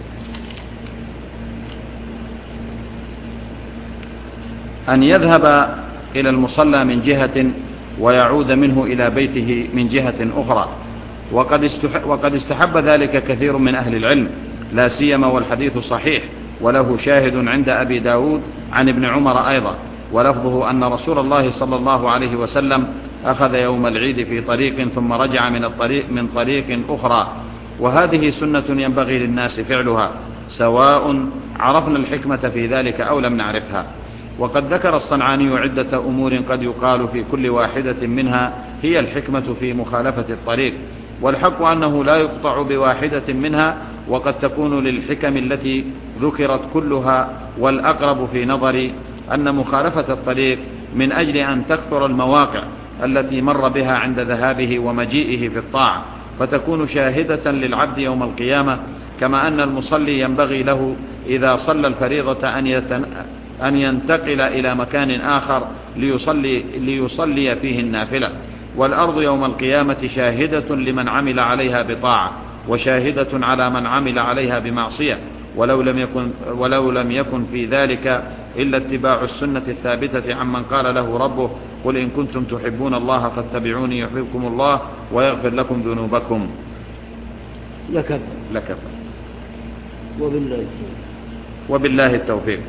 أن يذهب إلى المصلى من جهة ويعود منه إلى بيته من جهة أخرى، وقد وقد استحب ذلك كثير من أهل العلم، لا سيما والحديث صحيح وله شاهد عند أبي داود عن ابن عمر أيضا، ولفظه أن رسول الله صلى الله عليه وسلم أخذ يوم العيد في طريق ثم رجع من الطريق من طريق أخرى، وهذه سنة ينبغي للناس فعلها سواء عرفنا الحكمة في ذلك أو لم نعرفها. وقد ذكر الصنعاني عدة أمور قد يقال في كل واحدة منها هي الحكمة في مخالفة الطريق، والحق أنه لا يقطع بواحدة منها، وقد تكون للحكم التي ذكرت كلها، والأقرب في نظري أن مخالفة الطريق من أجل أن تكثر المواقع التي مر بها عند ذهابه ومجيئه في الطاعة، فتكون شاهدة للعبد يوم القيامة، كما أن المصلي ينبغي له إذا صلى الفريضة أن يتن... أن ينتقل إلى مكان آخر ليصلي, ليصلي فيه النافلة. والأرض يوم القيامة شاهدة لمن عمل عليها بطاعة، وشاهدة على من عمل عليها بمعصية، ولو لم يكن, ولو لم يكن في ذلك إلا اتباع السنة الثابتة عمن قال له ربه قل إن كنتم تحبون الله فاتبعوني يحببكم الله ويغفر لكم ذنوبكم.
لكفى
لكفى
وبالله التوفيق.
وبالله التوفيق.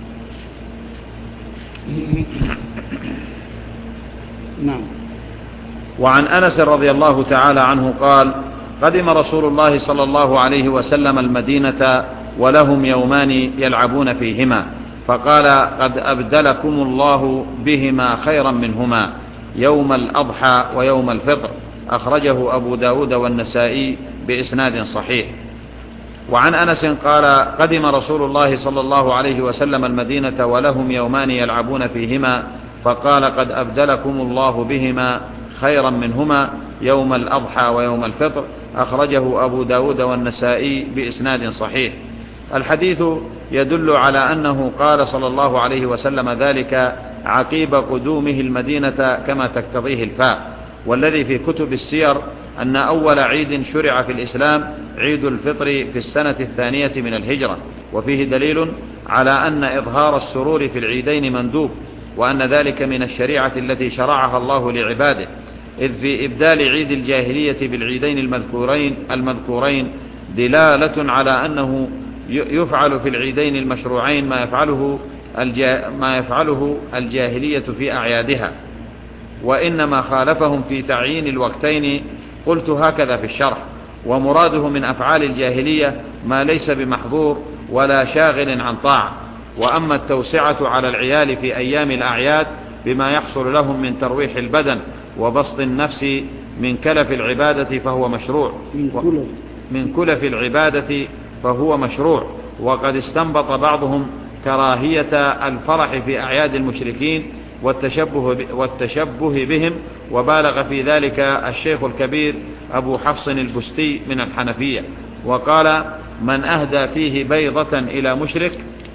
نعم.
وعن أنس رضي الله تعالى عنه قال: قدم رسول الله صلى الله عليه وسلم المدينة ولهم يومان يلعبون فيهما، فقال: قد أبدلكم الله بهما خيرا منهما، يوم الأضحى ويوم الفطر. أخرجه أبو داود والنسائي بإسناد صحيح. وعن أنس قال: قدم رسول الله صلى الله عليه وسلم المدينة ولهم يومان يلعبون فيهما، فقال: قد أبدلكم الله بهما خيرا منهما، يوم الأضحى ويوم الفطر. أخرجه أبو داود والنسائي بإسناد صحيح. الحديث يدل على أنه قال صلى الله عليه وسلم ذلك عقيب قدومه المدينة كما تقتضيه الفاء، والذي في كتب السير أن أول عيد شرع في الإسلام عيد الفطر في السنة الثانية من الهجرة، وفيه دليل على أن إظهار السرور في العيدين مندوب، وأن ذلك من الشريعة التي شرعها الله لعباده، إذ في إبدال عيد الجاهلية بالعيدين المذكورين, المذكورين دلالة على أنه يفعل في العيدين المشروعين ما يفعله, ما يفعله الجاهلية في أعيادها، وإنما خالفهم في تعيين الوقتين. قلت هكذا في الشرح، ومراده من أفعال الجاهلية ما ليس بمحظور ولا شاغل عن طاعة. وأما التوسعة على العيال في أيام الأعياد بما يحصل لهم من ترويح البدن وبسط النفس من كلف العبادة فهو مشروع من كلف العبادة فهو مشروع وقد استنبط بعضهم كراهية الفرح في أعياد المشركين والتشبه, والتشبه بهم، وبالغ في ذلك الشيخ الكبير أبو حفص البستي من الحنفية، وقال: من أهدى فيه بيضة إلى مشرك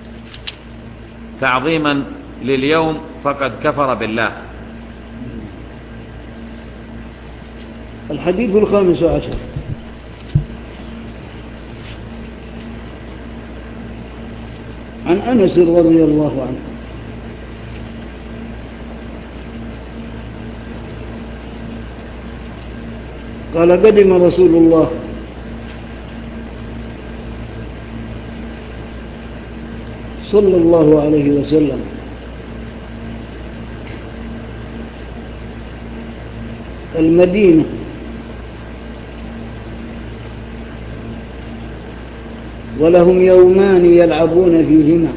تعظيما لليوم فقد كفر بالله.
الحديث الخامس عشر: عن أنس رضي الله عنه قال: قدم رسول الله صلى الله عليه وسلم المدينة ولهم يومان يلعبون فيهما،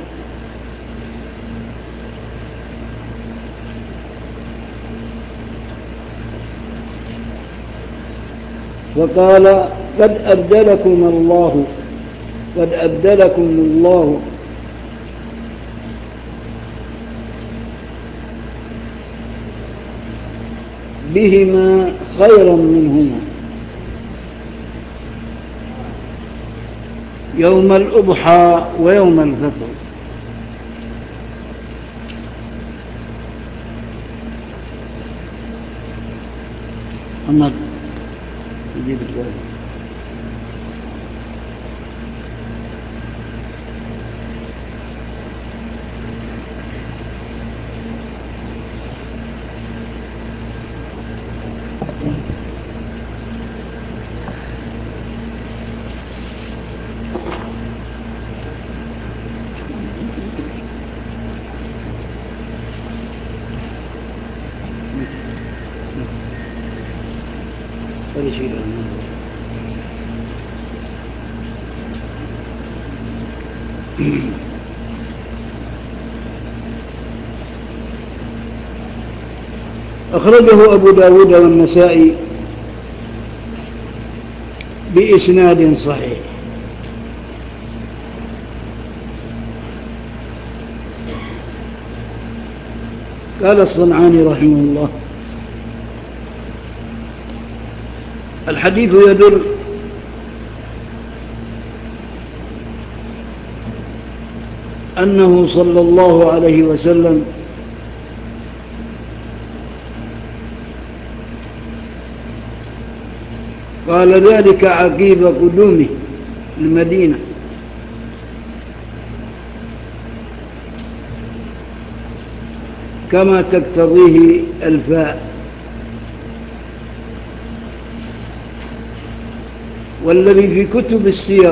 فقال: قد أبدلكم الله قد أبدلكم الله بهما خيرا منهما، يوم الأضحى ويوم الفطر. محمد يجيب الجواب. أخرجه أبو داود والنسائي بإسناد صحيح. قال الصنعاني رحمه الله: الحديث يدل أنه صلى الله عليه وسلم قال ذلك عقيب قدومه المدينة، كما تقتضيه الفاء، والذي في كتب السير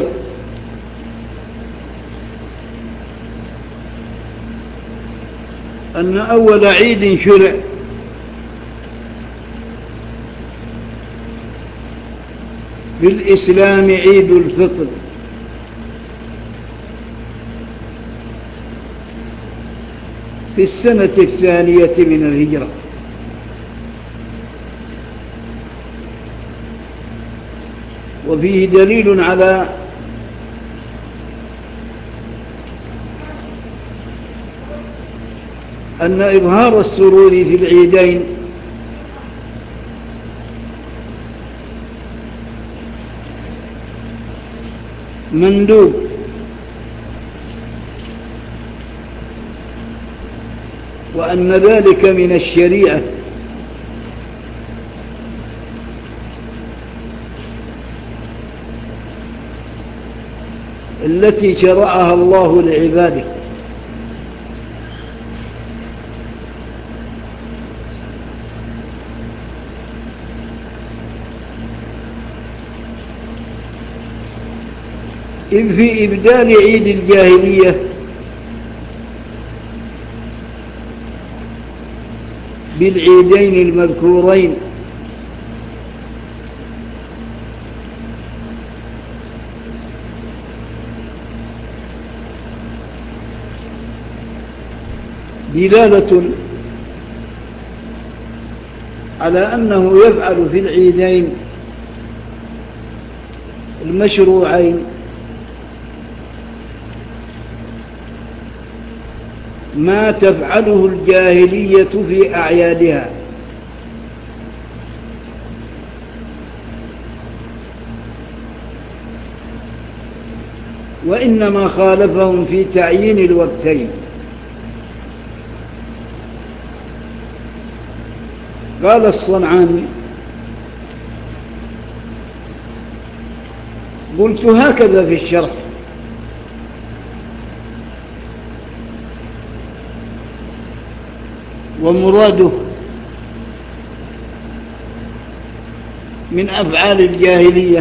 أن أول عيد شرع بالإسلام عيد الفطر، في السنة الثانية من الهجرة، وفيه دليل على أن إظهار السرور في العيدين مندوب، وأن ذلك من الشريعة التي شرعها الله لعباده. إذ في إبدال عيد الجاهلية بالعيدين المذكورين دلالة على أنه يفعل في العيدين المشروعين ما تفعله الجاهلية في أعيادها، وإنما خالفهم في تعيين الوقتين. قال الصنعاني: قلت هكذا في الشرح: ومراده من أفعال الجاهلية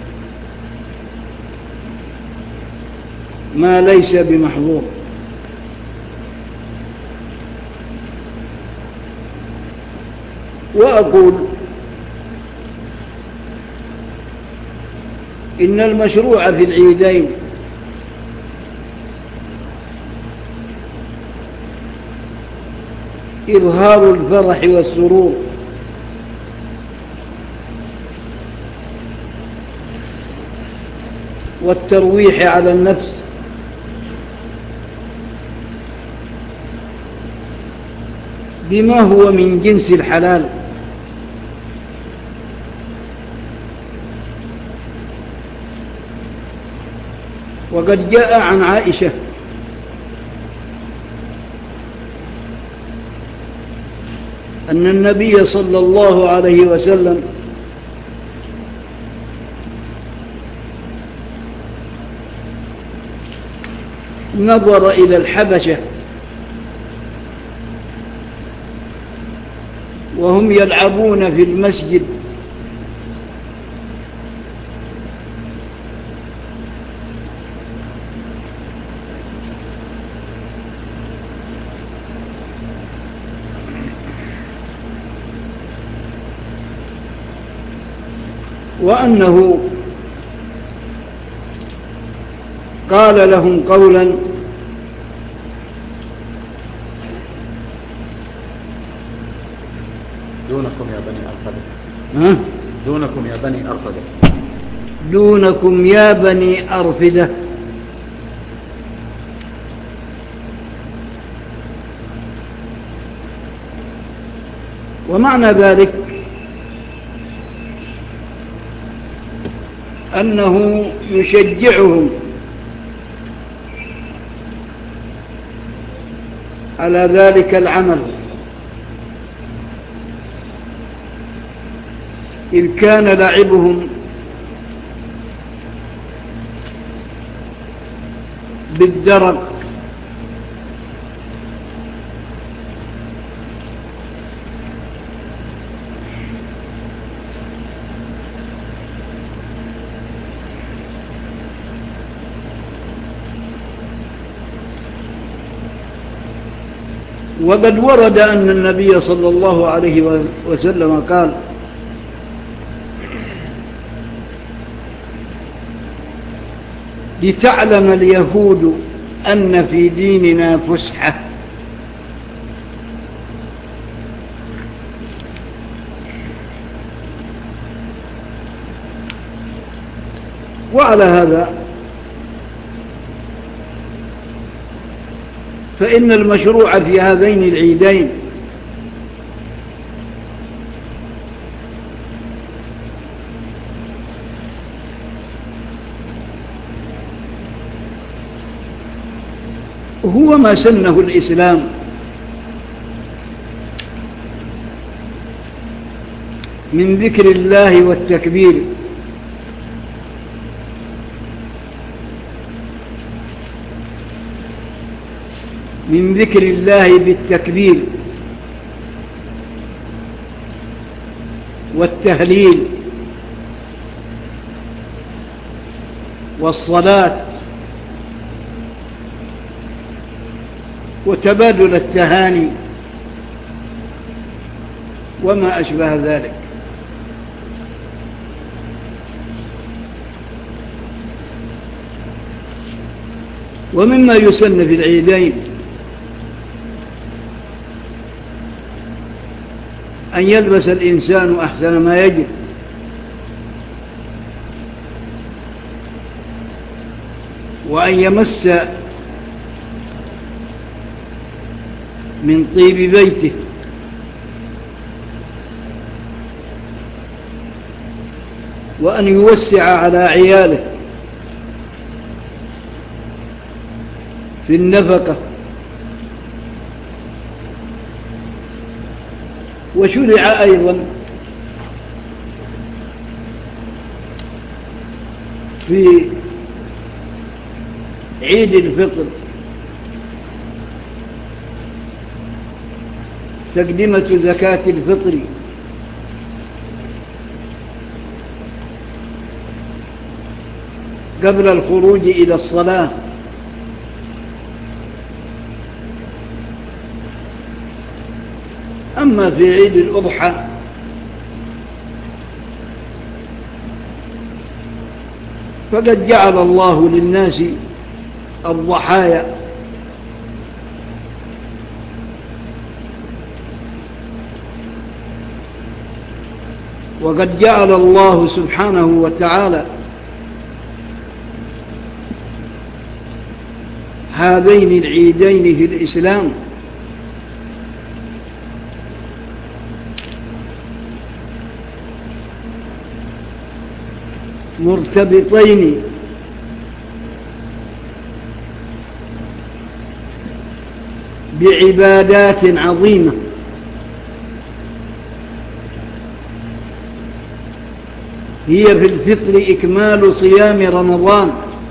ما ليس بمحظور، وأقول إن المشروع في العيدين إظهار الفرح والسرور والترويح على النفس بما هو من جنس الحلال، وقد جاء عن عائشة أن النبي صلى الله عليه وسلم نظر إلى الحبشة وهم يلعبون في المسجد وأنه قال لهم قولا
دونكم يا بني أرفدة
ها؟
دونكم يا بني أرفدة
دونكم يا بني أرفدة. ومعنى ذلك أنه يشجعهم على ذلك العمل، إذ كان لعبهم بالدرق وقد ورد أن النبي صلى الله عليه وسلم قال: لتعلم اليهود أن في ديننا فسحة. وعلى هذا فإن المشروع في هذين العيدين هو ما سنه الإسلام من ذكر الله والتكبير من ذكر الله بالتكبير والتهليل والصلاة وتبادل التهاني وما أشبه ذلك. ومما يسن في العيدين أن يلبس الإنسان أحسن ما يجب، وأن يمس من طيب بيته، وأن يوسع على عياله في النفقة. وشرع أيضا في عيد الفطر تقدمة زكاة الفطر قبل الخروج إلى الصلاة، أما في عيد الأضحى فقد جعل الله للناس الضحايا، وقد جعل الله سبحانه وتعالى هذين العيدين في الإسلام مرتبطين بعبادات عظيمة، هي في الفطر إكمال صيام رمضان،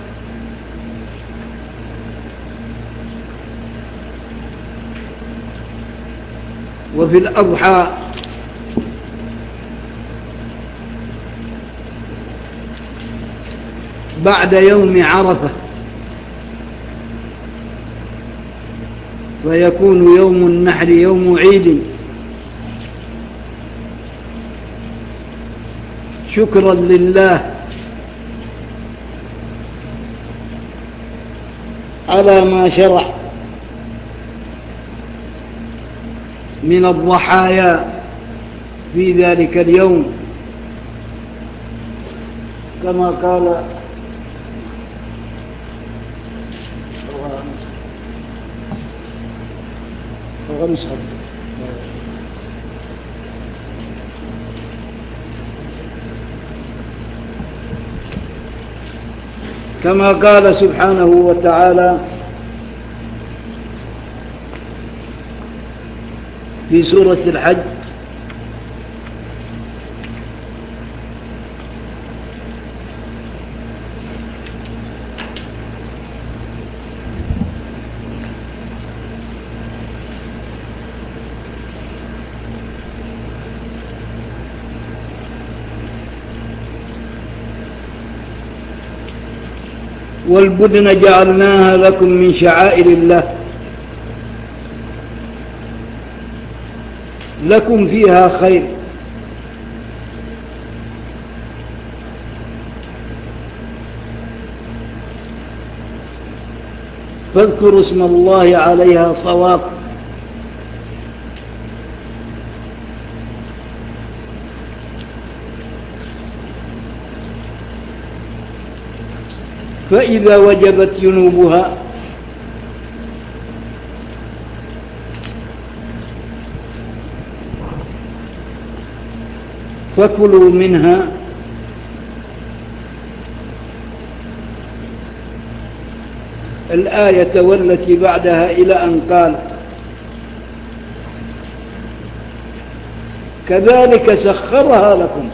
وفي الأضحى بعد يوم عرفة، ويكون يوم النحر يوم عيد شكرا لله على ما شرع من الضحايا في ذلك اليوم، كما قال كما قال سبحانه وتعالى في سورة الحج: والبدن جعلناها لكم من شعائر الله لكم فيها خير فاذكروا اسم الله عليها صواب. فإذا وجبت جنوبها فكلوا منها الآية والتي بعدها إلى أن قال: كذلك سخرها لكم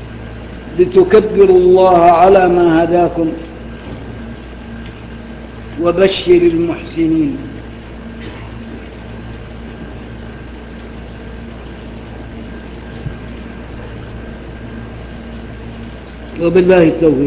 لتكبروا الله على ما هداكم وبشر المحسنين. وبالله التوفيق.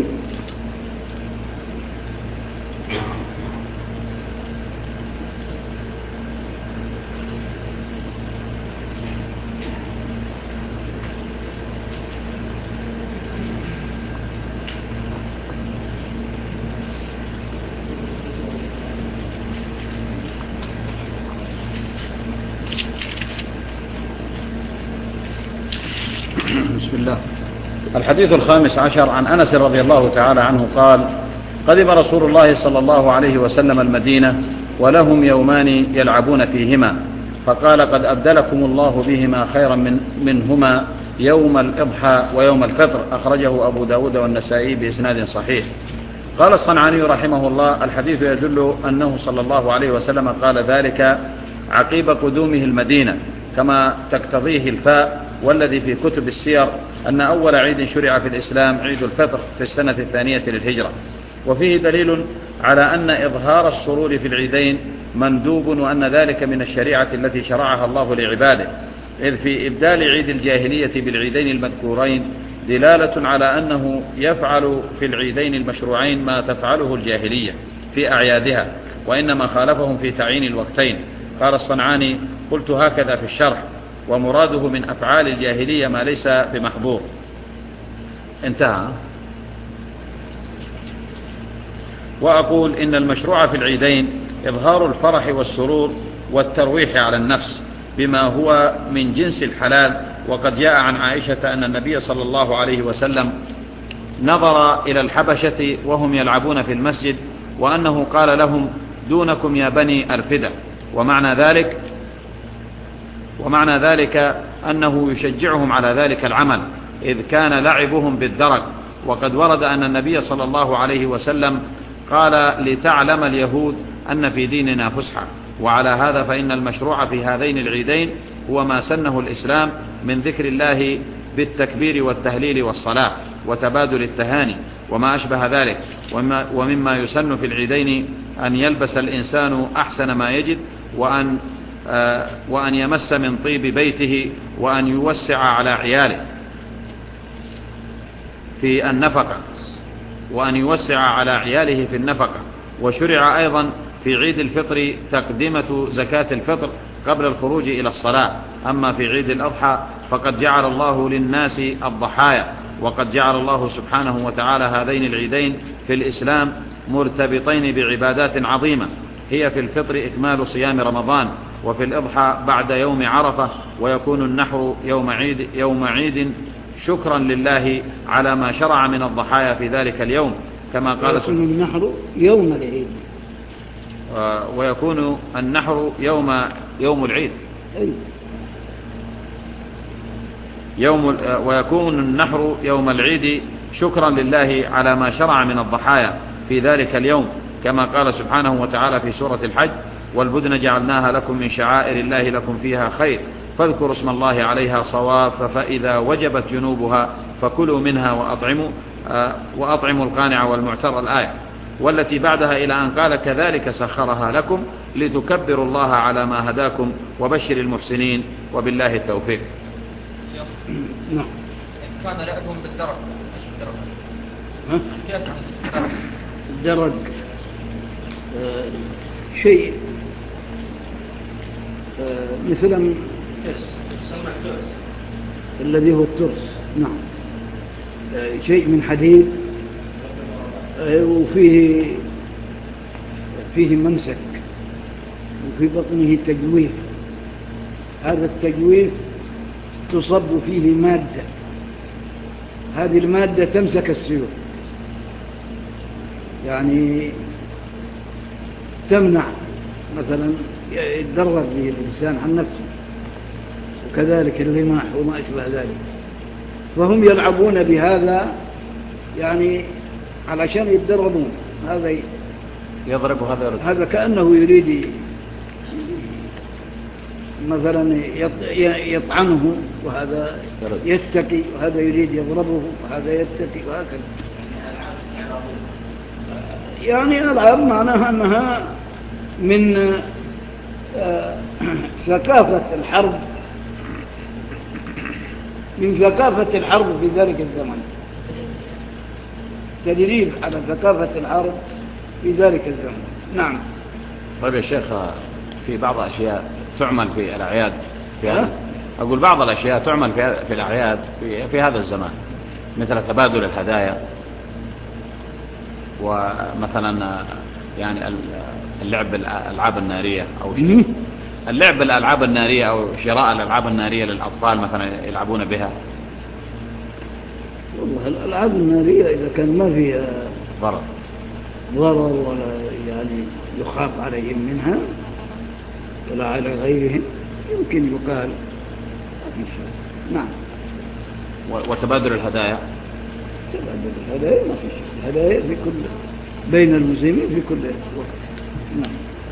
بسم الله. الحديث الخامس عشر عن أنس رضي الله تعالى عنه قال: قدم رسول الله صلى الله عليه وسلم المدينة ولهم يومان يلعبون فيهما، فقال: قد أبدلكم الله بهما خيرا من منهما يوم الإضحى ويوم الفطر. أخرجه أبو داود والنسائي بإسناد صحيح. قال الصنعاني رحمه الله: الحديث يدل أنه صلى الله عليه وسلم قال ذلك عقيب قدومه المدينة كما تقتضيه الفاء، والذي في كتب السير أن أول عيد شرع في الإسلام عيد الفطر في السنة الثانية للهجرة. وفيه دليل على أن إظهار السرور في العيدين مندوب، وأن ذلك من الشريعة التي شرعها الله لعباده، إذ في إبدال عيد الجاهلية بالعيدين المذكورين دلالة على أنه يفعل في العيدين المشروعين ما تفعله الجاهلية في أعيادها، وإنما خالفهم في تعيين الوقتين. قال الصنعاني: قلت هكذا في الشرح، ومراده من أفعال الجاهلية ما ليس بمحظور. انتهى. وأقول إن المشروع في العيدين إظهار الفرح والسرور والترويح على النفس بما هو من جنس الحلال. وقد جاء عن عائشة أن النبي صلى الله عليه وسلم نظر إلى الحبشة وهم يلعبون في المسجد، وأنه قال لهم: دونكم يا بني أرفدة. ومعنى ذلك ومعنى ذلك أنه يشجعهم على ذلك العمل، إذ كان لعبهم بالدرج. وقد ورد أن النبي صلى الله عليه وسلم قال: لتعلم اليهود أن في ديننا فسحة. وعلى هذا فإن المشروع في هذين العيدين هو ما سنه الإسلام من ذكر الله بالتكبير والتهليل والصلاة وتبادل التهاني وما أشبه ذلك. ومما يسن في العيدين أن يلبس الإنسان أحسن ما يجد، وأن آه وأن يمس من طيب بيته، وأن يوسع على عياله في النفقة وأن يوسع على عياله في النفقة. وشرع أيضا في عيد الفطر تقدمة زكاة الفطر قبل الخروج إلى الصلاة. أما في عيد الأضحى فقد جعل الله للناس الضحايا، وقد جعل الله سبحانه وتعالى هذين العيدين في الإسلام مرتبطين بعبادات عظيمة، هي في الفطر إكمال صيام رمضان، وفي الإضحى بعد يوم عرفة، ويكون النحر يوم عيد, يوم عيد شكرا لله على ما شرع من الضحايا في ذلك اليوم، كما قال
ويكون النحر يوم العيد
ويكون النحر يوم يوم العيد يوم ويكون النحر يوم العيد شكرا لله على ما شرع من الضحايا في ذلك اليوم، كما قال سبحانه وتعالى في سورة الحج: والبدن جعلناها لكم من شعائر الله لكم فيها خير فاذكروا اسم الله عليها صواف فإذا وجبت جنوبها فكلوا منها وأطعموا وأطعموا القانع والمعتر، الآية. والتي بعدها إلى أن قال: كذلك سخرها لكم لتكبروا الله على ما هداكم وبشر المحسنين وبالله التوفيق.
نعم. كان لعبهم بالدرج.
ها؟ الدرج آه شيء آه مثل الذي هو الترس. نعم. آه شيء من حديد آه وفيه فيه ممسك، وفي بطنه تجويف. هذا التجويف تصب فيه مادة، هذه المادة تمسك السيوف، يعني تمنع مثلا يتدرب به الإنسان عن نفسه، وكذلك الرماح وما أشبه ذلك. فهم يلعبون بهذا يعني علشان يتدربون. هذا
يضرب هذا
هذا كأنه يريد مثلا يطعنه، وهذا يتكي، وهذا يريد يضربه، وهذا يتكي، وهكذا. يعني ألعاب معناها أنها من ثقافة الحرب، من ثقافة الحرب في ذلك الزمن، تدريب على ثقافة الحرب في ذلك الزمن. نعم.
طيب يا شيخ، في بعض الأشياء تعمل في الأعياد في هذا، أقول بعض الأشياء تعمل في في الأعياد في, في هذا الزمان، مثل تبادل الهدايا، ومثلا يعني اللعب بالألعاب النارية أو شيء، اللعب بالألعاب النارية أو شراء الألعاب النارية للأطفال مثلا يلعبون بها.
والله الألعاب النارية إذا كان ما فيها
ضرر
ضرر ولا يعني يخاف عليهم منها ولا على غيرهم يمكن يقال ما في شيء. نعم.
وتبادل الهدايا،
تبادل الهدايا ما في شيء، الهدايا في كل بين المسلمين في كل وقت. نعم.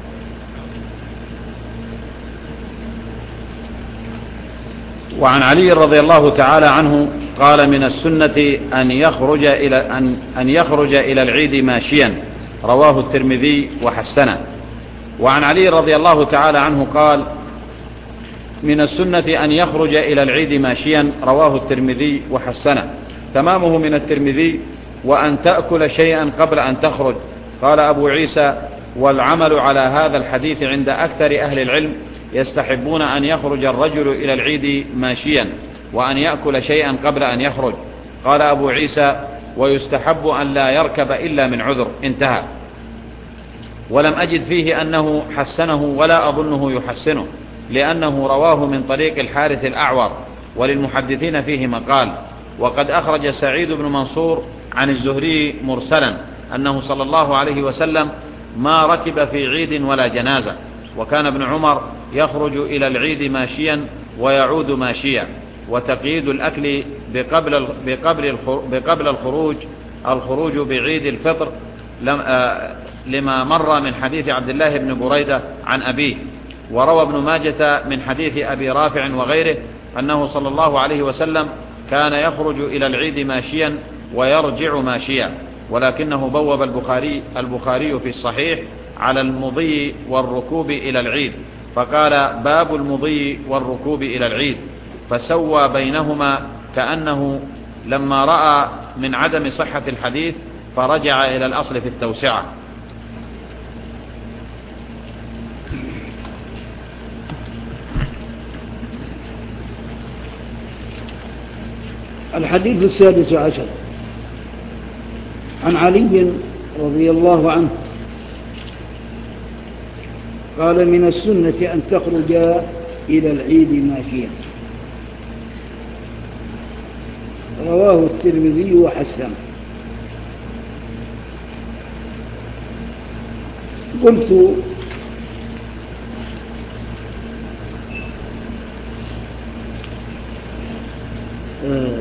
وعن علي رضي الله تعالى عنه قال: من السنة أن يخرج إلى أن أن يخرج إلى العيد ماشيا، رواه الترمذي وحسنه. وعن علي رضي الله تعالى عنه قال: من السنة أن يخرج إلى العيد ماشيا، رواه الترمذي وحسنه. تمامه من الترمذي: وأن تأكل شيئا قبل أن تخرج. قال أبو عيسى: والعمل على هذا الحديث عند أكثر أهل العلم يستحبون أن يخرج الرجل إلى العيد ماشيا وأن يأكل شيئا قبل أن يخرج. قال أبو عيسى: ويستحب أن لا يركب إلا من عذر. انتهى. ولم أجد فيه أنه حسنه ولا أظنه يحسنه، لأنه رواه من طريق الحارث الأعور، وللمحدثين فيه مقال. وقد أخرج سعيد بن منصور عن الزهري مرسلا أنه صلى الله عليه وسلم ما ركب في عيد ولا جنازة، وكان ابن عمر يخرج إلى العيد ماشيا ويعود ماشيا. وتقييد الأكل بقبل بقبل بقبل الخروج الخروج بعيد الفطر لما مر من حديث عبد الله بن بريدة عن أبيه. وروى ابن ماجة من حديث أبي رافع وغيره أنه صلى الله عليه وسلم كان يخرج إلى العيد ماشيا ويرجع ماشيا، ولكنه بوب البخاري البخاري في الصحيح على المضي والركوب إلى العيد، فقال: باب المضي والركوب إلى العيد، فسوى بينهما، كأنه لما رأى من عدم صحة الحديث فرجع إلى الأصل في التوسعة.
الحديث السادس عشر عن علي رضي الله عنه قال: من السنة أن تخرج إلى العيد ماشيا، رواه الترمذي وحسنه. قلت: آه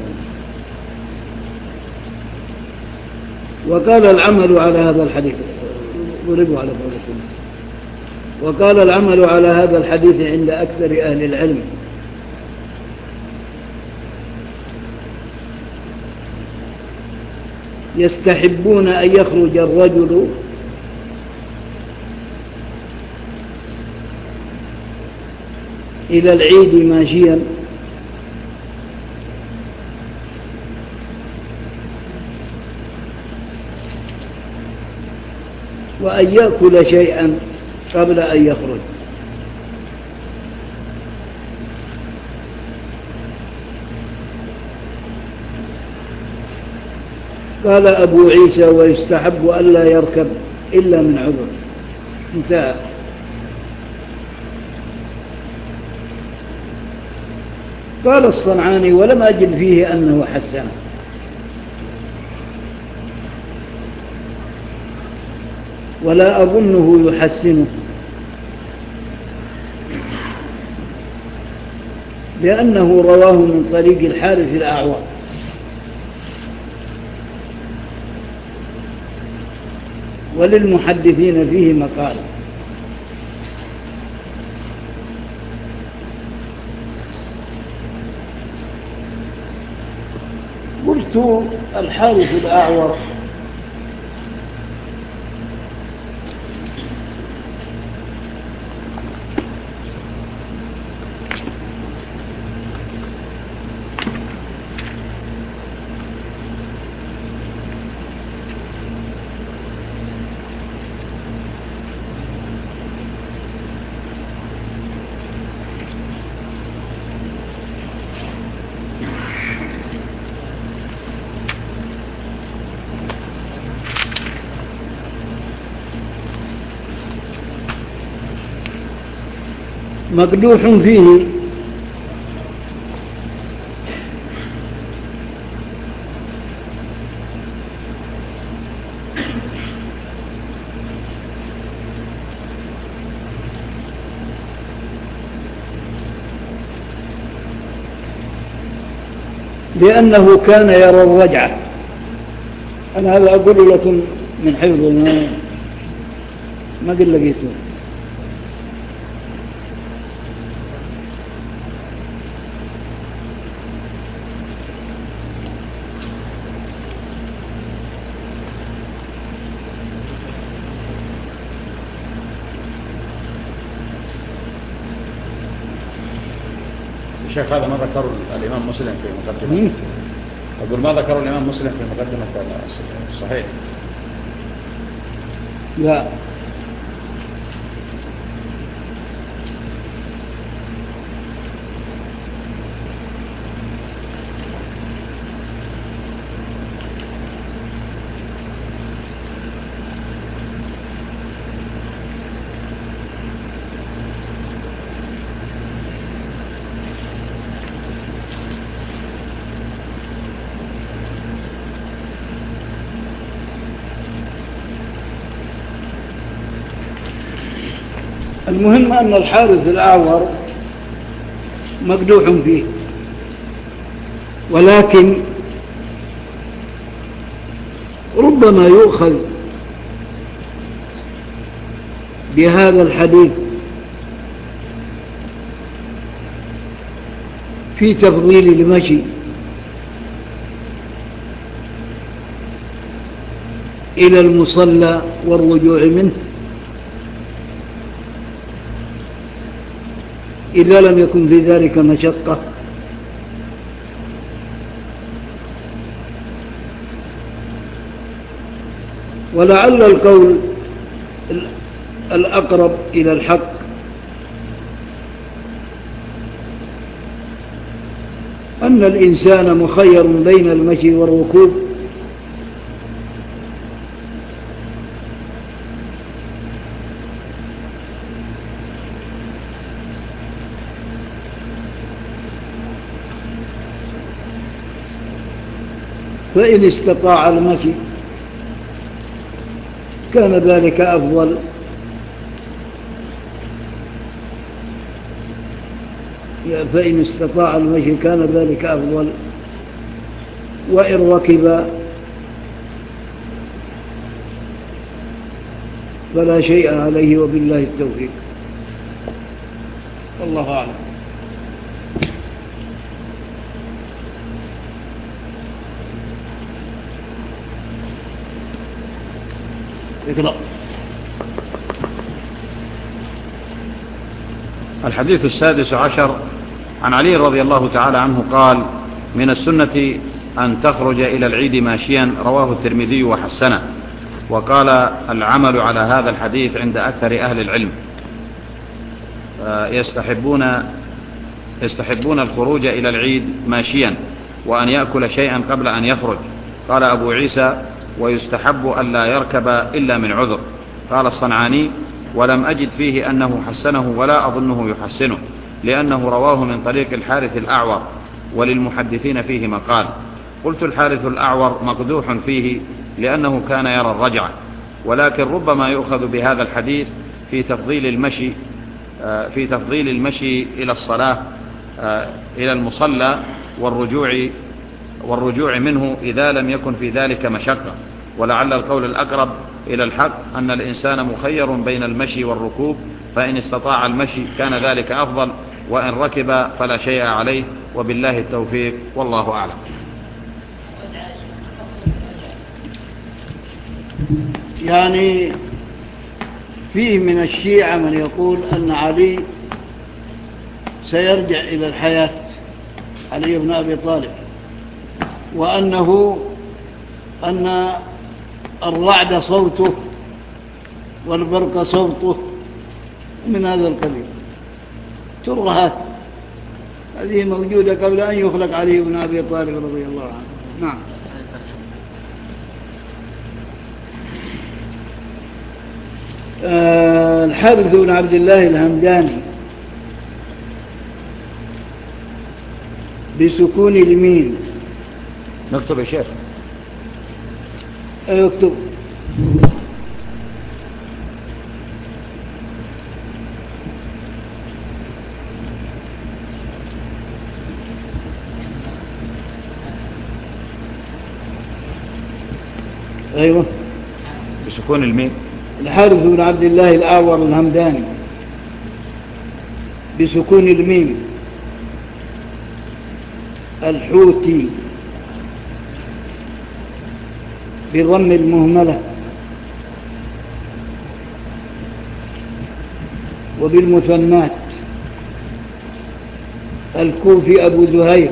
وقال العمل على هذا الحديث ضربوا على فضلكم وقال العمل على هذا الحديث عند أكثر أهل العلم يستحبون أن يخرج الرجل إلى العيد ماشيا وأن يأكل شيئا قبل أن يخرج. قال أبو عيسى: ويستحب ألا يركب إلا من عذر. انتهى. قال الصنعاني: ولم أجد فيه أنه حسنه، ولا أظنه يحسنه، لأنه رواه من طريق الحارث الأعور، وللمحدثين فيه مقال. قلت: الحارث الأعور مقدوح فيه لأنه كان يرى الرجعة. أنا هذا أقول لكم من حفظ ما ما قل لقيته.
شيخ هذا ما ذكر الإمام مسلم في مقدمة، أقول ما ذكر الإمام مسلم في مقدمة الصحيح.
لا المهم أن الحارث الأعور مقدوح فيه، ولكن ربما يؤخذ بهذا الحديث في تفضيل المشي إلى المصلى والرجوع منه إذا لم يكن في ذلك مشقة، ولعل القول الأقرب إلى الحق أن الإنسان مخير بين المشي والركوب، فإن استطاع المشي كان ذلك أفضل، فإن استطاع المشي كان ذلك أفضل، وإن ركب فلا شيء عليه، وبالله التوفيق، والله أعلم. اقرأ.
الحديث السادس عشر عن علي رضي الله تعالى عنه قال: من السنة أن تخرج إلى العيد ماشيا، رواه الترمذي وحسنه. وقال: العمل على هذا الحديث عند أكثر أهل العلم، يستحبون يستحبون الخروج إلى العيد ماشيا، وأن يأكل شيئا قبل أن يخرج. قال أبو عيسى: ويستحب أن لا يركب إلا من عذر. قال الصنعاني: ولم أجد فيه أنه حسنه ولا أظنه يحسنه، لأنه رواه من طريق الحارث الأعور، وللمحدثين فيه مقال. قلت: الحارث الأعور مقدوح فيه لأنه كان يرى الرجعة، ولكن ربما يؤخذ بهذا الحديث في تفضيل المشي في تفضيل المشي إلى الصلاة إلى المصلى والرجوع والرجوع منه إذا لم يكن في ذلك مشقة. ولعل القول الأقرب إلى الحق أن الإنسان مخير بين المشي والركوب، فإن استطاع المشي كان ذلك أفضل، وإن ركب فلا شيء عليه، وبالله التوفيق، والله أعلم.
يعني فيه من الشيعة من يقول أن علي سيرجع إلى الحياة، علي بن أبي طالب، وأنه أن الرعد صوته والبرق صوته من هذا القبيل. ترهات هذه موجودة قبل أن يخلق علي بن أبي طالب رضي الله عنه. نعم. آه الحارث بن عبد الله الهمداني بسكون الميم.
نكتب يا شيخ.
أيوة اكتب. أيوة
بسكون الميم.
الحارث بن عبد الله الأعور الهمداني بسكون الميم. الحوتي بضم المهملة وبالمثنات. الكوفي أبو زهير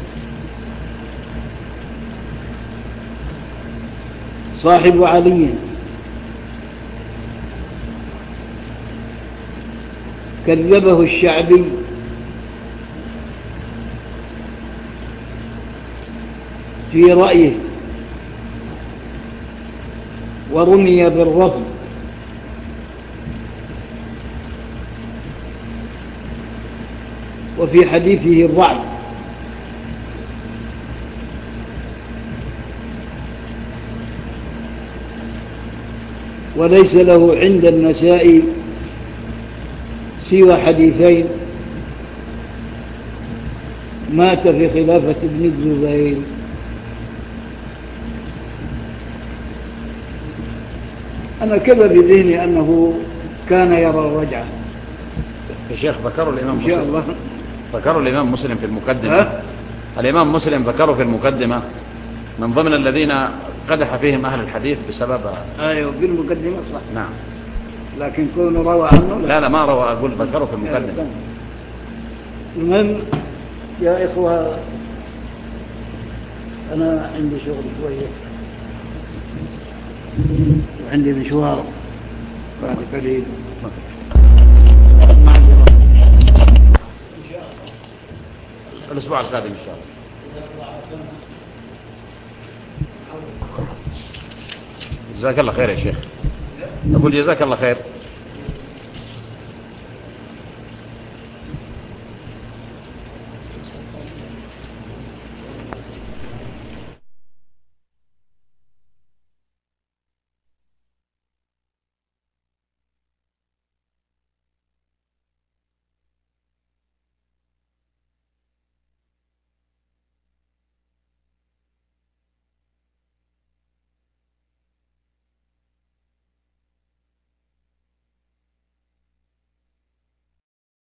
صاحب علي كذبه الشعبي في رأيه ورمي بالرفض. وفي حديثه الضعف. وليس له عند النساء سوى حديثين: مات في خلافة ابن الزبير. أنا كذا بذهني أنه كان يرى الرجعة.
يا شيخ ذكروا الإمام
مسلم إن شاء الله
ذكروا الإمام مسلم في المقدمة.
ها؟
الإمام مسلم ذكروا في المقدمة من ضمن الذين قدح فيهم أهل الحديث بسبب.
أيوة في المقدمة صح.
نعم.
لكن كونه روى عنه لا
لا, لا ما روى، أقول ذكروا في المقدمة.
المهم يا إخوة أنا عندي شغل شوية وعندي مشوار بعد قليل.
الأسبوع القادم إن شاء الله. جزاك الله خير يا شيخ. أقول جزاك الله خير.